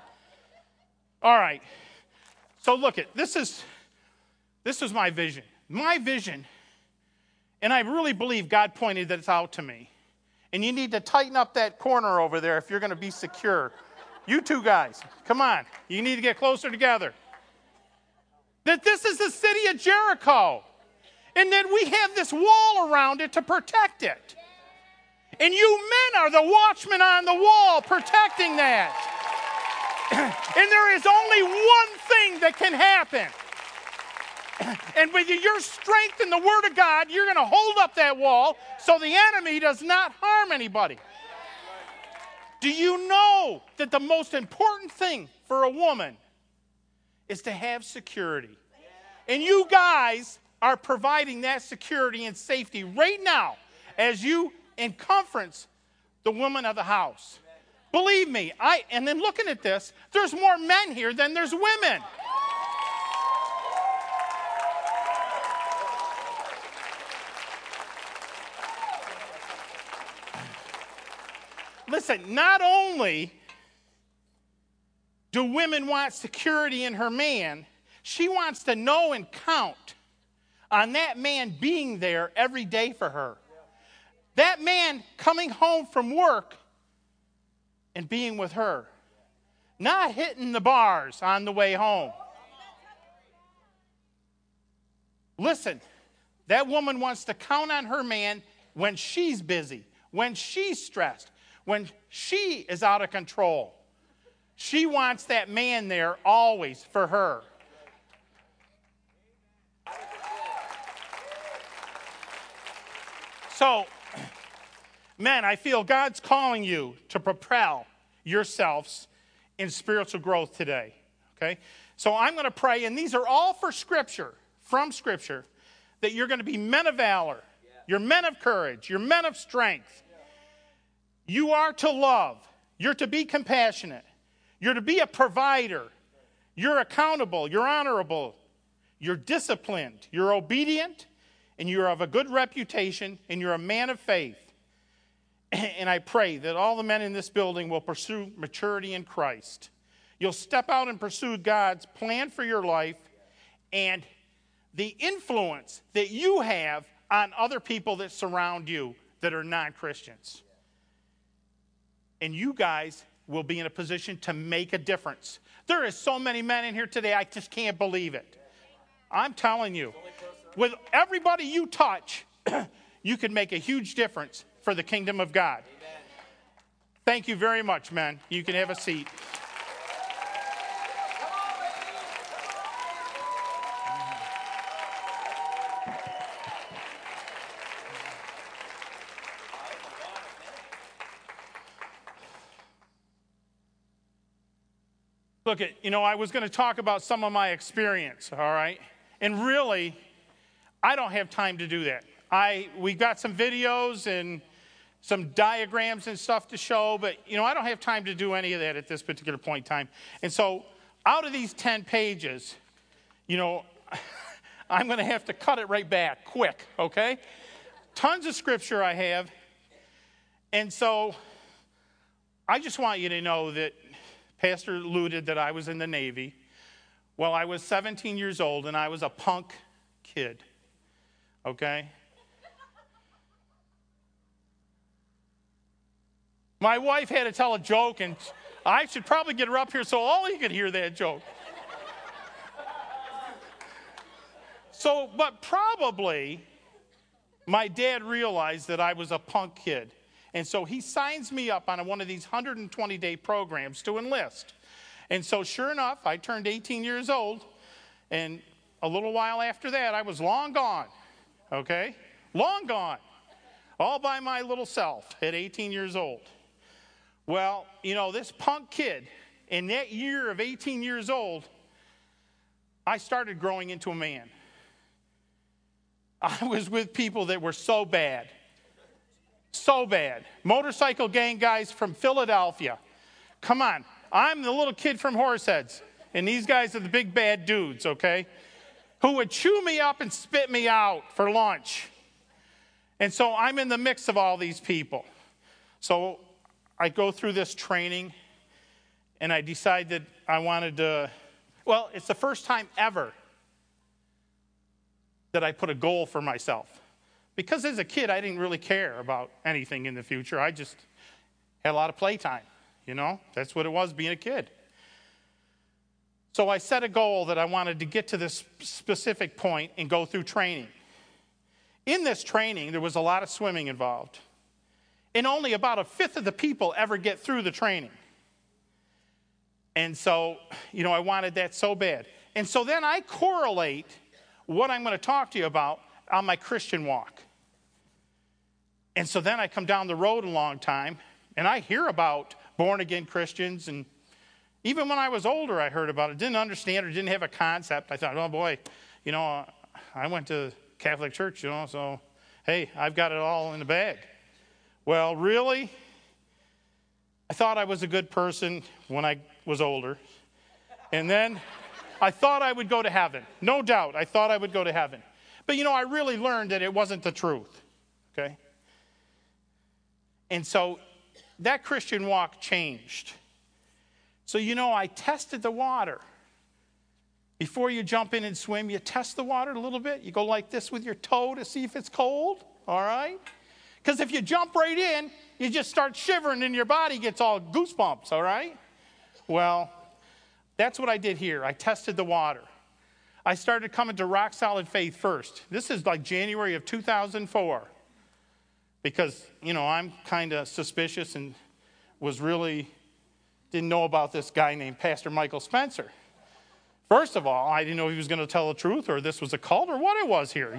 all right. So look, this is my vision. My vision, and I really believe God pointed this out to me. And you need to tighten up that corner over there if you're going to be secure. You two guys, come on. You need to get closer together. That this is the city of Jericho. And that we have this wall around it to protect it. And you men are the watchmen on the wall protecting that. And there is only one thing that can happen. And with your strength in the Word of God, you're going to hold up that wall so the enemy does not harm anybody. Do you know that the most important thing for a woman is to have security? And you guys are providing that security and safety right now as you in conference the woman of the house. Believe me, and then looking at this, there's more men here than there's women. Listen, not only do women want security in her man, she wants to know and count on that man being there every day for her. That man coming home from work and being with her, not hitting the bars on the way home. Listen, that woman wants to count on her man when she's busy, when she's stressed, when she is out of control. She wants that man there always for her. So, men, I feel God's calling you to propel yourselves in spiritual growth today, okay? So I'm going to pray, and these are all for Scripture, from Scripture, that you're going to be men of valor, you're men of courage, you're men of strength. You are to love, you're to be compassionate, you're to be a provider, you're accountable, you're honorable, you're disciplined, you're obedient, and you're of a good reputation, and you're a man of faith. And I pray that all the men in this building will pursue maturity in Christ. You'll step out and pursue God's plan for your life and the influence that you have on other people that surround you that are non-Christians. And you guys will be in a position to make a difference. There is so many men in here today, I just can't believe it. I'm telling you, with everybody you touch, you can make a huge difference for the kingdom of God. Amen. Thank you very much, men. You can have a seat. Look, I was going to talk about some of my experience, all right? And really, I don't have time to do that. We got some videos and some diagrams and stuff to show, but, I don't have time to do any of that at this particular point in time. And so out of these 10 pages, I'm going to have to cut it right back quick, okay? Tons of scripture I have. And so I just want you to know that Pastor alluded that I was in the Navy. Well, I was 17 years old, and I was a punk kid, okay? My wife had to tell a joke, and I should probably get her up here so all you could hear that joke. But probably my dad realized that I was a punk kid. And so he signs me up on one of these 120-day programs to enlist. And so sure enough, I turned 18 years old, and a little while after that, I was long gone, okay? Long gone, all by my little self at 18 years old. Well, this punk kid, in that year of 18 years old, I started growing into a man. I was with people that were so bad. So bad. Motorcycle gang guys from Philadelphia. Come on. I'm the little kid from Horseheads, and these guys are the big bad dudes, okay? Who would chew me up and spit me out for lunch. And so I'm in the mix of all these people. So I go through this training, and I decide that I wanted to, it's the first time ever that I put a goal for myself. Because as a kid, I didn't really care about anything in the future. I just had a lot of playtime, That's what it was being a kid. So I set a goal that I wanted to get to this specific point and go through training. In this training, there was a lot of swimming involved. And only about a fifth of the people ever get through the training. And so, I wanted that so bad. And so then I correlate what I'm going to talk to you about on my Christian walk. And so then I come down the road a long time, and I hear about born-again Christians, and even when I was older, I heard about it. Didn't understand or didn't have a concept. I thought, oh boy, I went to Catholic church, so hey, I've got it all in the bag. Well, really, I thought I was a good person when I was older. And then I thought I would go to heaven. No doubt, I thought I would go to heaven. But I really learned that it wasn't the truth, okay? And so that Christian walk changed. So, I tested the water. Before you jump in and swim, you test the water a little bit. You go like this with your toe to see if it's cold, all right? Because if you jump right in, you just start shivering and your body gets all goosebumps, all right? Well, that's what I did here. I tested the water. I started coming to Rock Solid Faith first. This is like January of 2004. Because, I'm kind of suspicious and didn't know about this guy named Pastor Michael Spencer. First of all, I didn't know he was going to tell the truth or this was a cult or what it was here,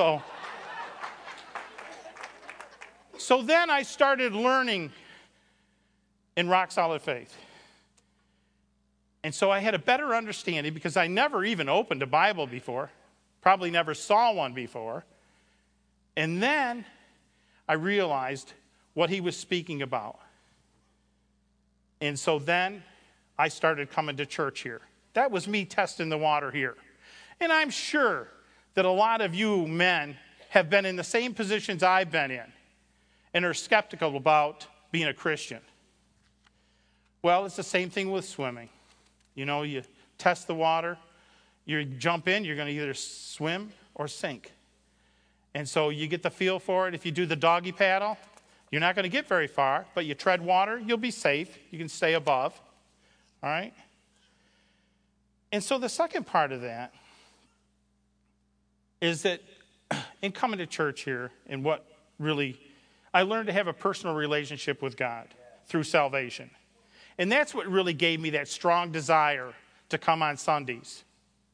So then I started learning in Rock Solid Faith. And so I had a better understanding because I never even opened a Bible before, probably never saw one before. And then I realized what he was speaking about. And so then I started coming to church here. That was me testing the water here. And I'm sure that a lot of you men have been in the same positions I've been in and are skeptical about being a Christian. Well, it's the same thing with swimming. You test the water, you jump in, you're going to either swim or sink. And so you get the feel for it. If you do the doggy paddle, you're not going to get very far, but you tread water, you'll be safe. You can stay above, all right? And so the second part of that is that in coming to church here and what really, I learned to have a personal relationship with God through salvation. And that's what really gave me that strong desire to come on Sundays.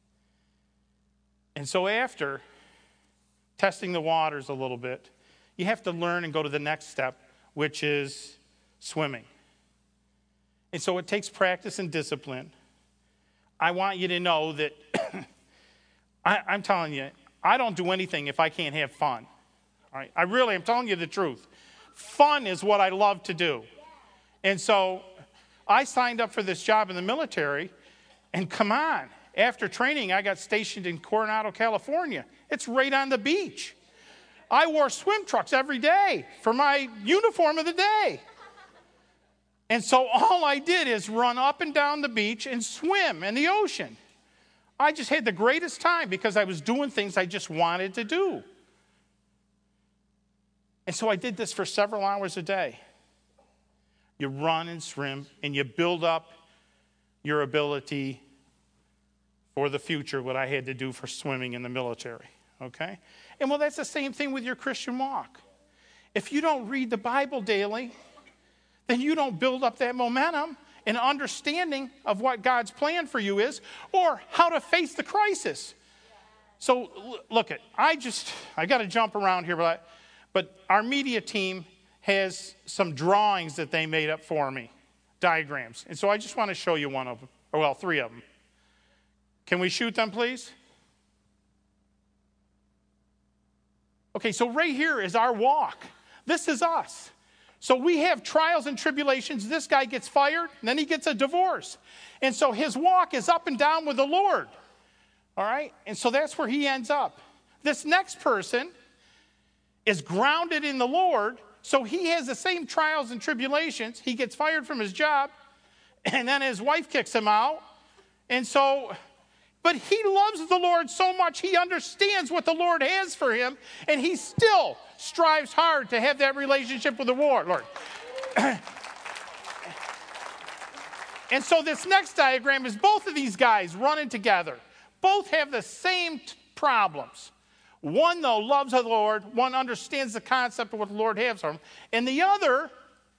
And so after testing the waters a little bit, you have to learn and go to the next step, which is swimming. And so it takes practice and discipline. I want you to know that I'm telling you, I don't do anything if I can't have fun. All right? I'm telling you the truth. Fun is what I love to do. And so I signed up for this job in the military, and come on, after training, I got stationed in Coronado, California. It's right on the beach. I wore swim trunks every day for my uniform of the day. And so all I did is run up and down the beach and swim in the ocean. I just had the greatest time because I was doing things I just wanted to do. And so I did this for several hours a day. You run and swim, and you build up your ability for the future, what I had to do for swimming in the military, okay? And well, that's the same thing with your Christian walk. If you don't read the Bible daily, then you don't build up that momentum and understanding of what God's plan for you is or how to face the crisis. So look, I got to jump around here, but our media team has some drawings that they made up for me, diagrams. And so I just want to show you one of them, or well, three of them. Can we shoot them, please? Okay, so right here is our walk. This is us. So we have trials and tribulations. This guy gets fired, and then he gets a divorce. And so his walk is up and down with the Lord. All right? And so that's where he ends up. This next person is grounded in the Lord, so he has the same trials and tribulations. He gets fired from his job, and then his wife kicks him out. And so, but he loves the Lord so much, he understands what the Lord has for him, and he still strives hard to have that relationship with the Lord. And so this next diagram is both of these guys running together. Both have the same problems. One, though, loves the Lord. One understands the concept of what the Lord has for him. And the other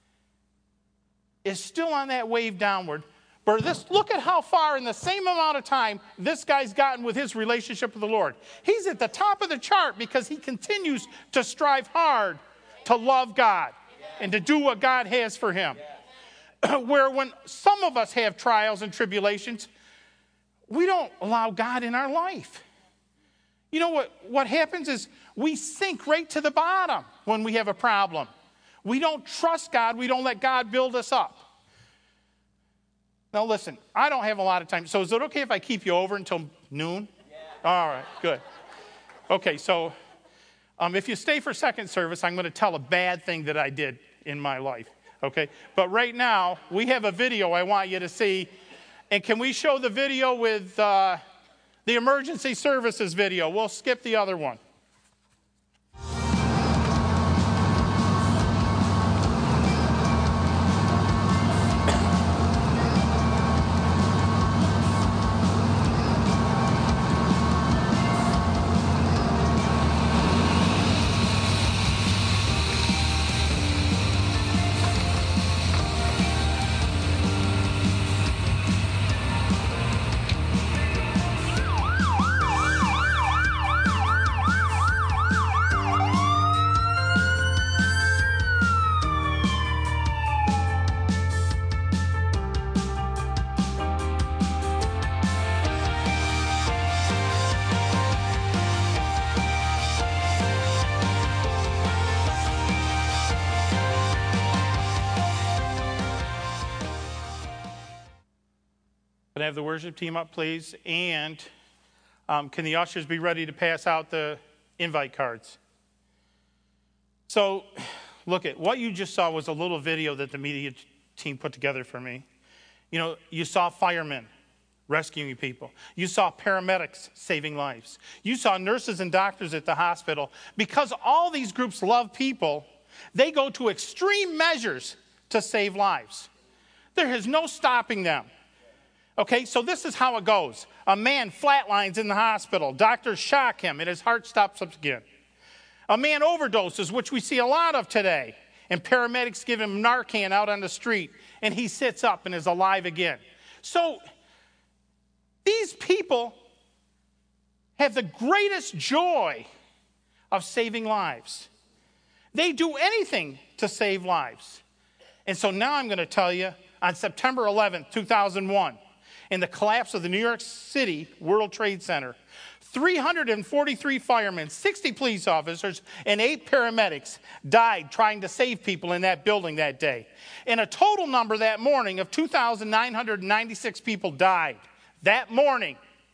is still on that wave downward. But look at how far in the same amount of time this guy's gotten with his relationship with the Lord. He's at the top of the chart because he continues to strive hard to love God and to do what God has for him. Where when some of us have trials and tribulations, we don't allow God in our life. You know what happens is we sink right to the bottom when we have a problem. We don't trust God. We don't let God build us up. Now listen, I don't have a lot of time. So is it okay if I keep you over until noon? Yeah. All right, good. Okay, so if you stay for second service, I'm going to tell a bad thing that I did in my life. Okay, but right now we have a video I want you to see. And can we show the video with the emergency services video? We'll skip the other one. Can I have the worship team up, please? And can the ushers be ready to pass out the invite cards? So, look at what you just saw was a little video that the media team put together for me. You know, you saw firemen rescuing people. You saw paramedics saving lives. You saw nurses and doctors at the hospital. Because all these groups love people, they go to extreme measures to save lives. There is no stopping them. Okay, so this is how it goes. A man flatlines in the hospital. Doctors shock him, and his heart stops up again. A man overdoses, which we see a lot of today, and paramedics give him Narcan out on the street, and he sits up and is alive again. So these people have the greatest joy of saving lives. They do anything to save lives. And so now I'm going to tell you, on September 11th, 2001, in the collapse of the New York City World Trade Center, 343 firemen, 60 police officers, and 8 paramedics died trying to save people in that building that day. And a total number that morning of 2,996 people died that morning.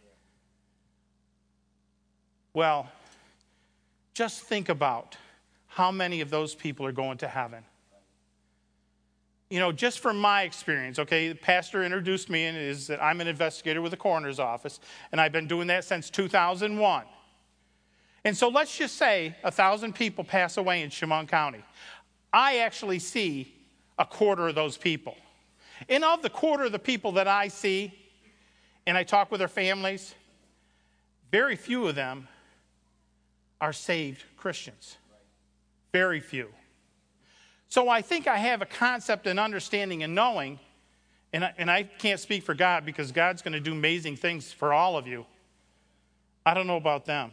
Well, just think about how many of those people are going to heaven. You know, just from my experience, okay, the pastor introduced me and is that I'm an investigator with the coroner's office, and I've been doing that since 2001. And so let's just say 1,000 people pass away in Chemung County. I actually see a quarter of those people. And of the quarter of the people that I see, and I talk with their families, very few of them are saved Christians. Very few. So I think I have a concept and understanding and knowing, and I can't speak for God because God's going to do amazing things for all of you. I don't know about them.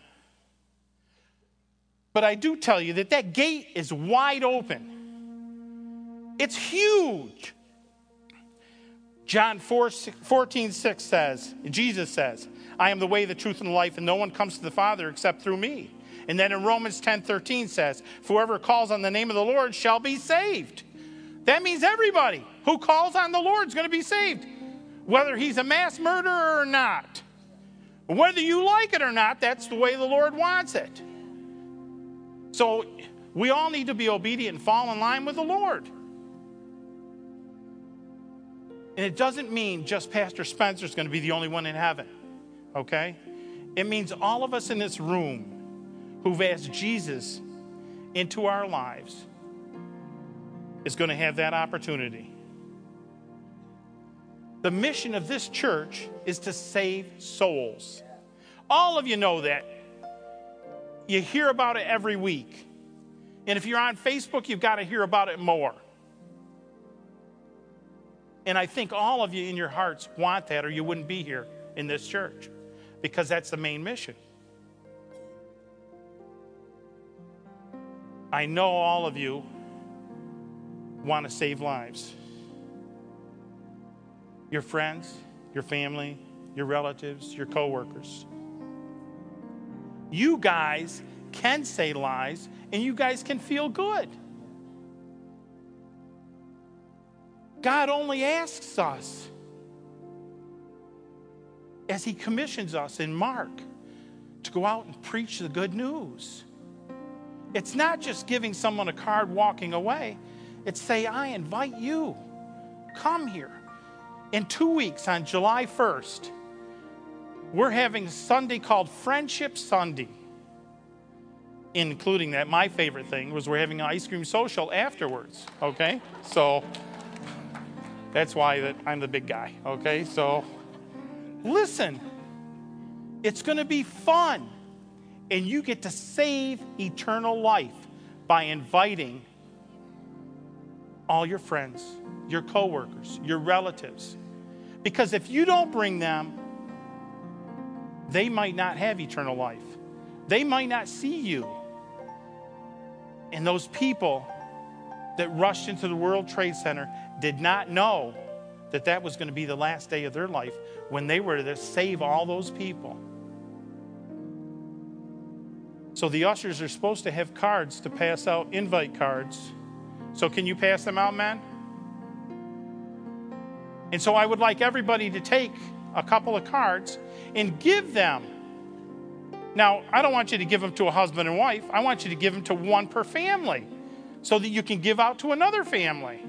But I do tell you that that gate is wide open. It's huge. John 14:6 says, Jesus says, I am the way, the truth, and the life, and no one comes to the Father except through me. And then in Romans 10:13 says, whoever calls on the name of the Lord shall be saved. That means everybody who calls on the Lord is going to be saved, whether he's a mass murderer or not. Whether you like it or not, that's the way the Lord wants it. So we all need to be obedient and fall in line with the Lord. And it doesn't mean just Pastor Spencer's going to be the only one in heaven, okay? It means all of us in this room who've asked Jesus into our lives is going to have that opportunity. The mission of this church is to save souls. All of you know that. You hear about it every week. And if you're on Facebook, you've got to hear about it more. And I think all of you in your hearts want that, or you wouldn't be here in this church, because that's the main mission. I know all of you want to save lives. Your friends, your family, your relatives, your coworkers. You guys can say lies, and you guys can feel good. God only asks us as he commissions us in Mark to go out and preach the good news. It's not just giving someone a card, walking away. It's say, I invite you. Come here. In 2 weeks, on July 1st, we're having a Sunday called Friendship Sunday. Including that, my favorite thing was we're having an ice cream social afterwards, okay? So that's why I'm the big guy, okay? So listen, it's going to be fun, and you get to save eternal life by inviting all your friends, your coworkers, your relatives. Because if you don't bring them, they might not have eternal life. They might not see you. And those people that rushed into the World Trade Center did not know that that was going to be the last day of their life when they were to save all those people. So the ushers are supposed to have cards to pass out, invite cards. So can you pass them out, man? And so I would like everybody to take a couple of cards and give them. Now, I don't want you to give them to a husband and wife. I want you to give them to one per family so that you can give out to another family.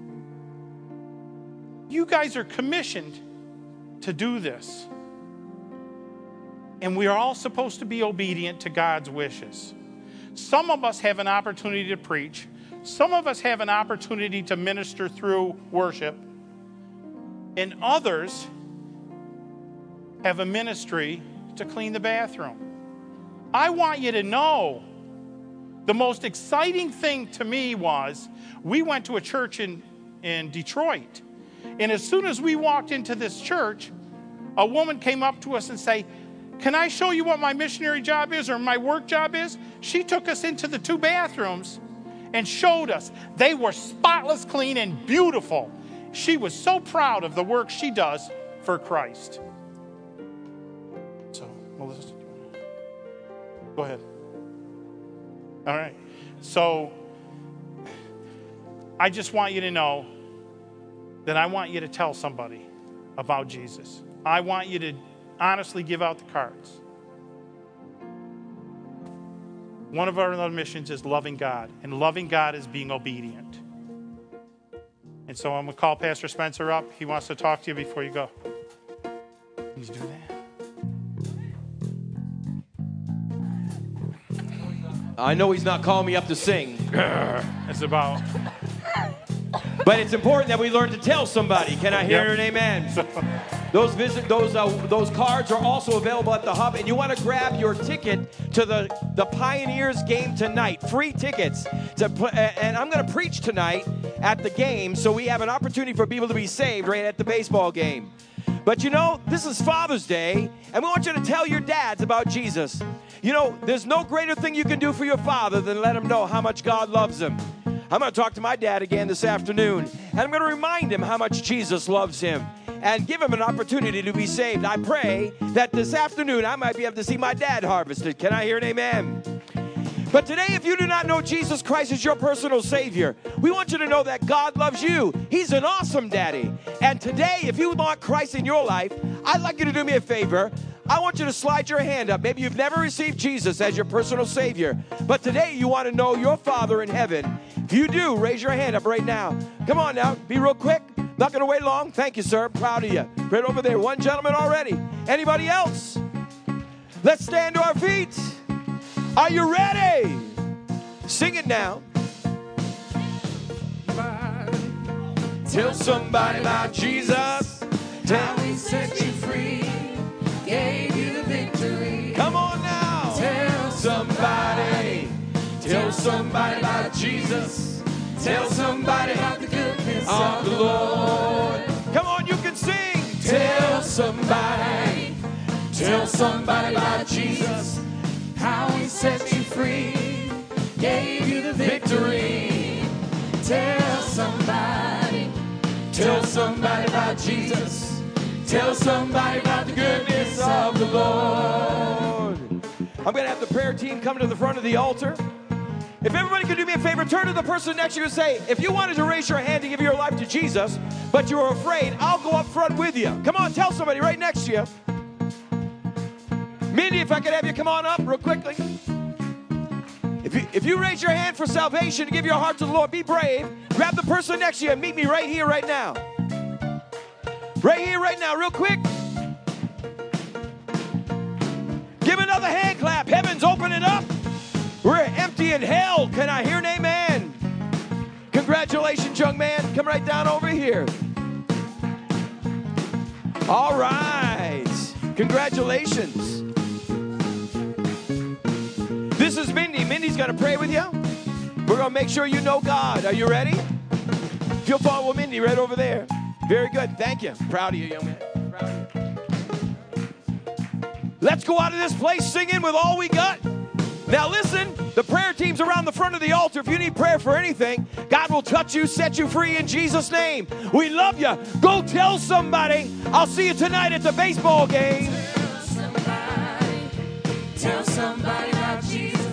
You guys are commissioned to do this. And we are all supposed to be obedient to God's wishes. Some of us have an opportunity to preach. Some of us have an opportunity to minister through worship. And others have a ministry to clean the bathroom. I want you to know the most exciting thing to me was we went to a church in Detroit. And as soon as we walked into this church, a woman came up to us and said, can I show you what my missionary job is or my work job is? She took us into the 2 bathrooms and showed us. They were spotless, clean, and beautiful. She was so proud of the work she does for Christ. So, Melissa, go ahead. All right. So, I just want you to know that I want you to tell somebody about Jesus. I want you to honestly give out the cards. One of our other missions is loving God, and loving God is being obedient. And so I'm going to call Pastor Spencer up. He wants to talk to you before you go. Can you do that? I know he's not calling me up to sing. It's about... But it's important that we learn to tell somebody. Can I hear an amen? Those cards are also available at the hub, and you want to grab your ticket to the Pioneers game tonight. Free tickets. And I'm going to preach tonight at the game, so we have an opportunity for people to be saved right at the baseball game. But you know, this is Father's Day, and we want you to tell your dads about Jesus. You know, there's no greater thing you can do for your father than let him know how much God loves him. I'm going to talk to my dad again this afternoon, and I'm going to remind him how much Jesus loves him and give him an opportunity to be saved. I pray that this afternoon I might be able to see my dad harvested. Can I hear an amen? But today, if you do not know Jesus Christ as your personal Savior, we want you to know that God loves you. He's an awesome daddy. And today, if you want Christ in your life, I'd like you to do me a favor. I want you to slide your hand up. Maybe you've never received Jesus as your personal Savior, but today you want to know your Father in heaven. If you do, raise your hand up right now. Come on now, be real quick. Not going to wait long. Thank you, sir. Proud of you. Right over there. One gentleman already. Anybody else? Let's stand to our feet. Are you ready? Sing it now. Tell somebody about Jesus. How he set you free, gave you the victory. Come on now. Tell somebody. Tell somebody about Jesus. Tell somebody about the goodness of the Lord. Come on, you can sing. Tell somebody. Tell somebody about Jesus. How he set you free, gave you the victory. Tell somebody. Tell somebody about Jesus. Tell somebody about the goodness of the Lord. I'm going to have the prayer team come to the front of the altar. If everybody could do me a favor, turn to the person next to you and say, if you wanted to raise your hand to give your life to Jesus, but you were afraid, I'll go up front with you. Come on, tell somebody right next to you. Mindy, if I could have you come on up real quickly. If you raise your hand for salvation to give your heart to the Lord, be brave. Grab the person next to you and meet me right here, right now. Right here, right now, real quick. Give another hand clap. Heaven's opening up. We're empty in hell. Can I hear an amen? Congratulations, young man. Come right down over here. All right. Congratulations. This is Mindy. Mindy's going to pray with you. We're going to make sure you know God. Are you ready? If you'll follow Mindy right over there. Very good. Thank you. Proud of you, young man. Proud of you. Let's go out of this place singing with all we got. Now listen, the prayer team's around the front of the altar. If you need prayer for anything, God will touch you, set you free in Jesus' name. We love you. Go tell somebody. I'll see you tonight at the baseball game. Tell somebody about Jesus.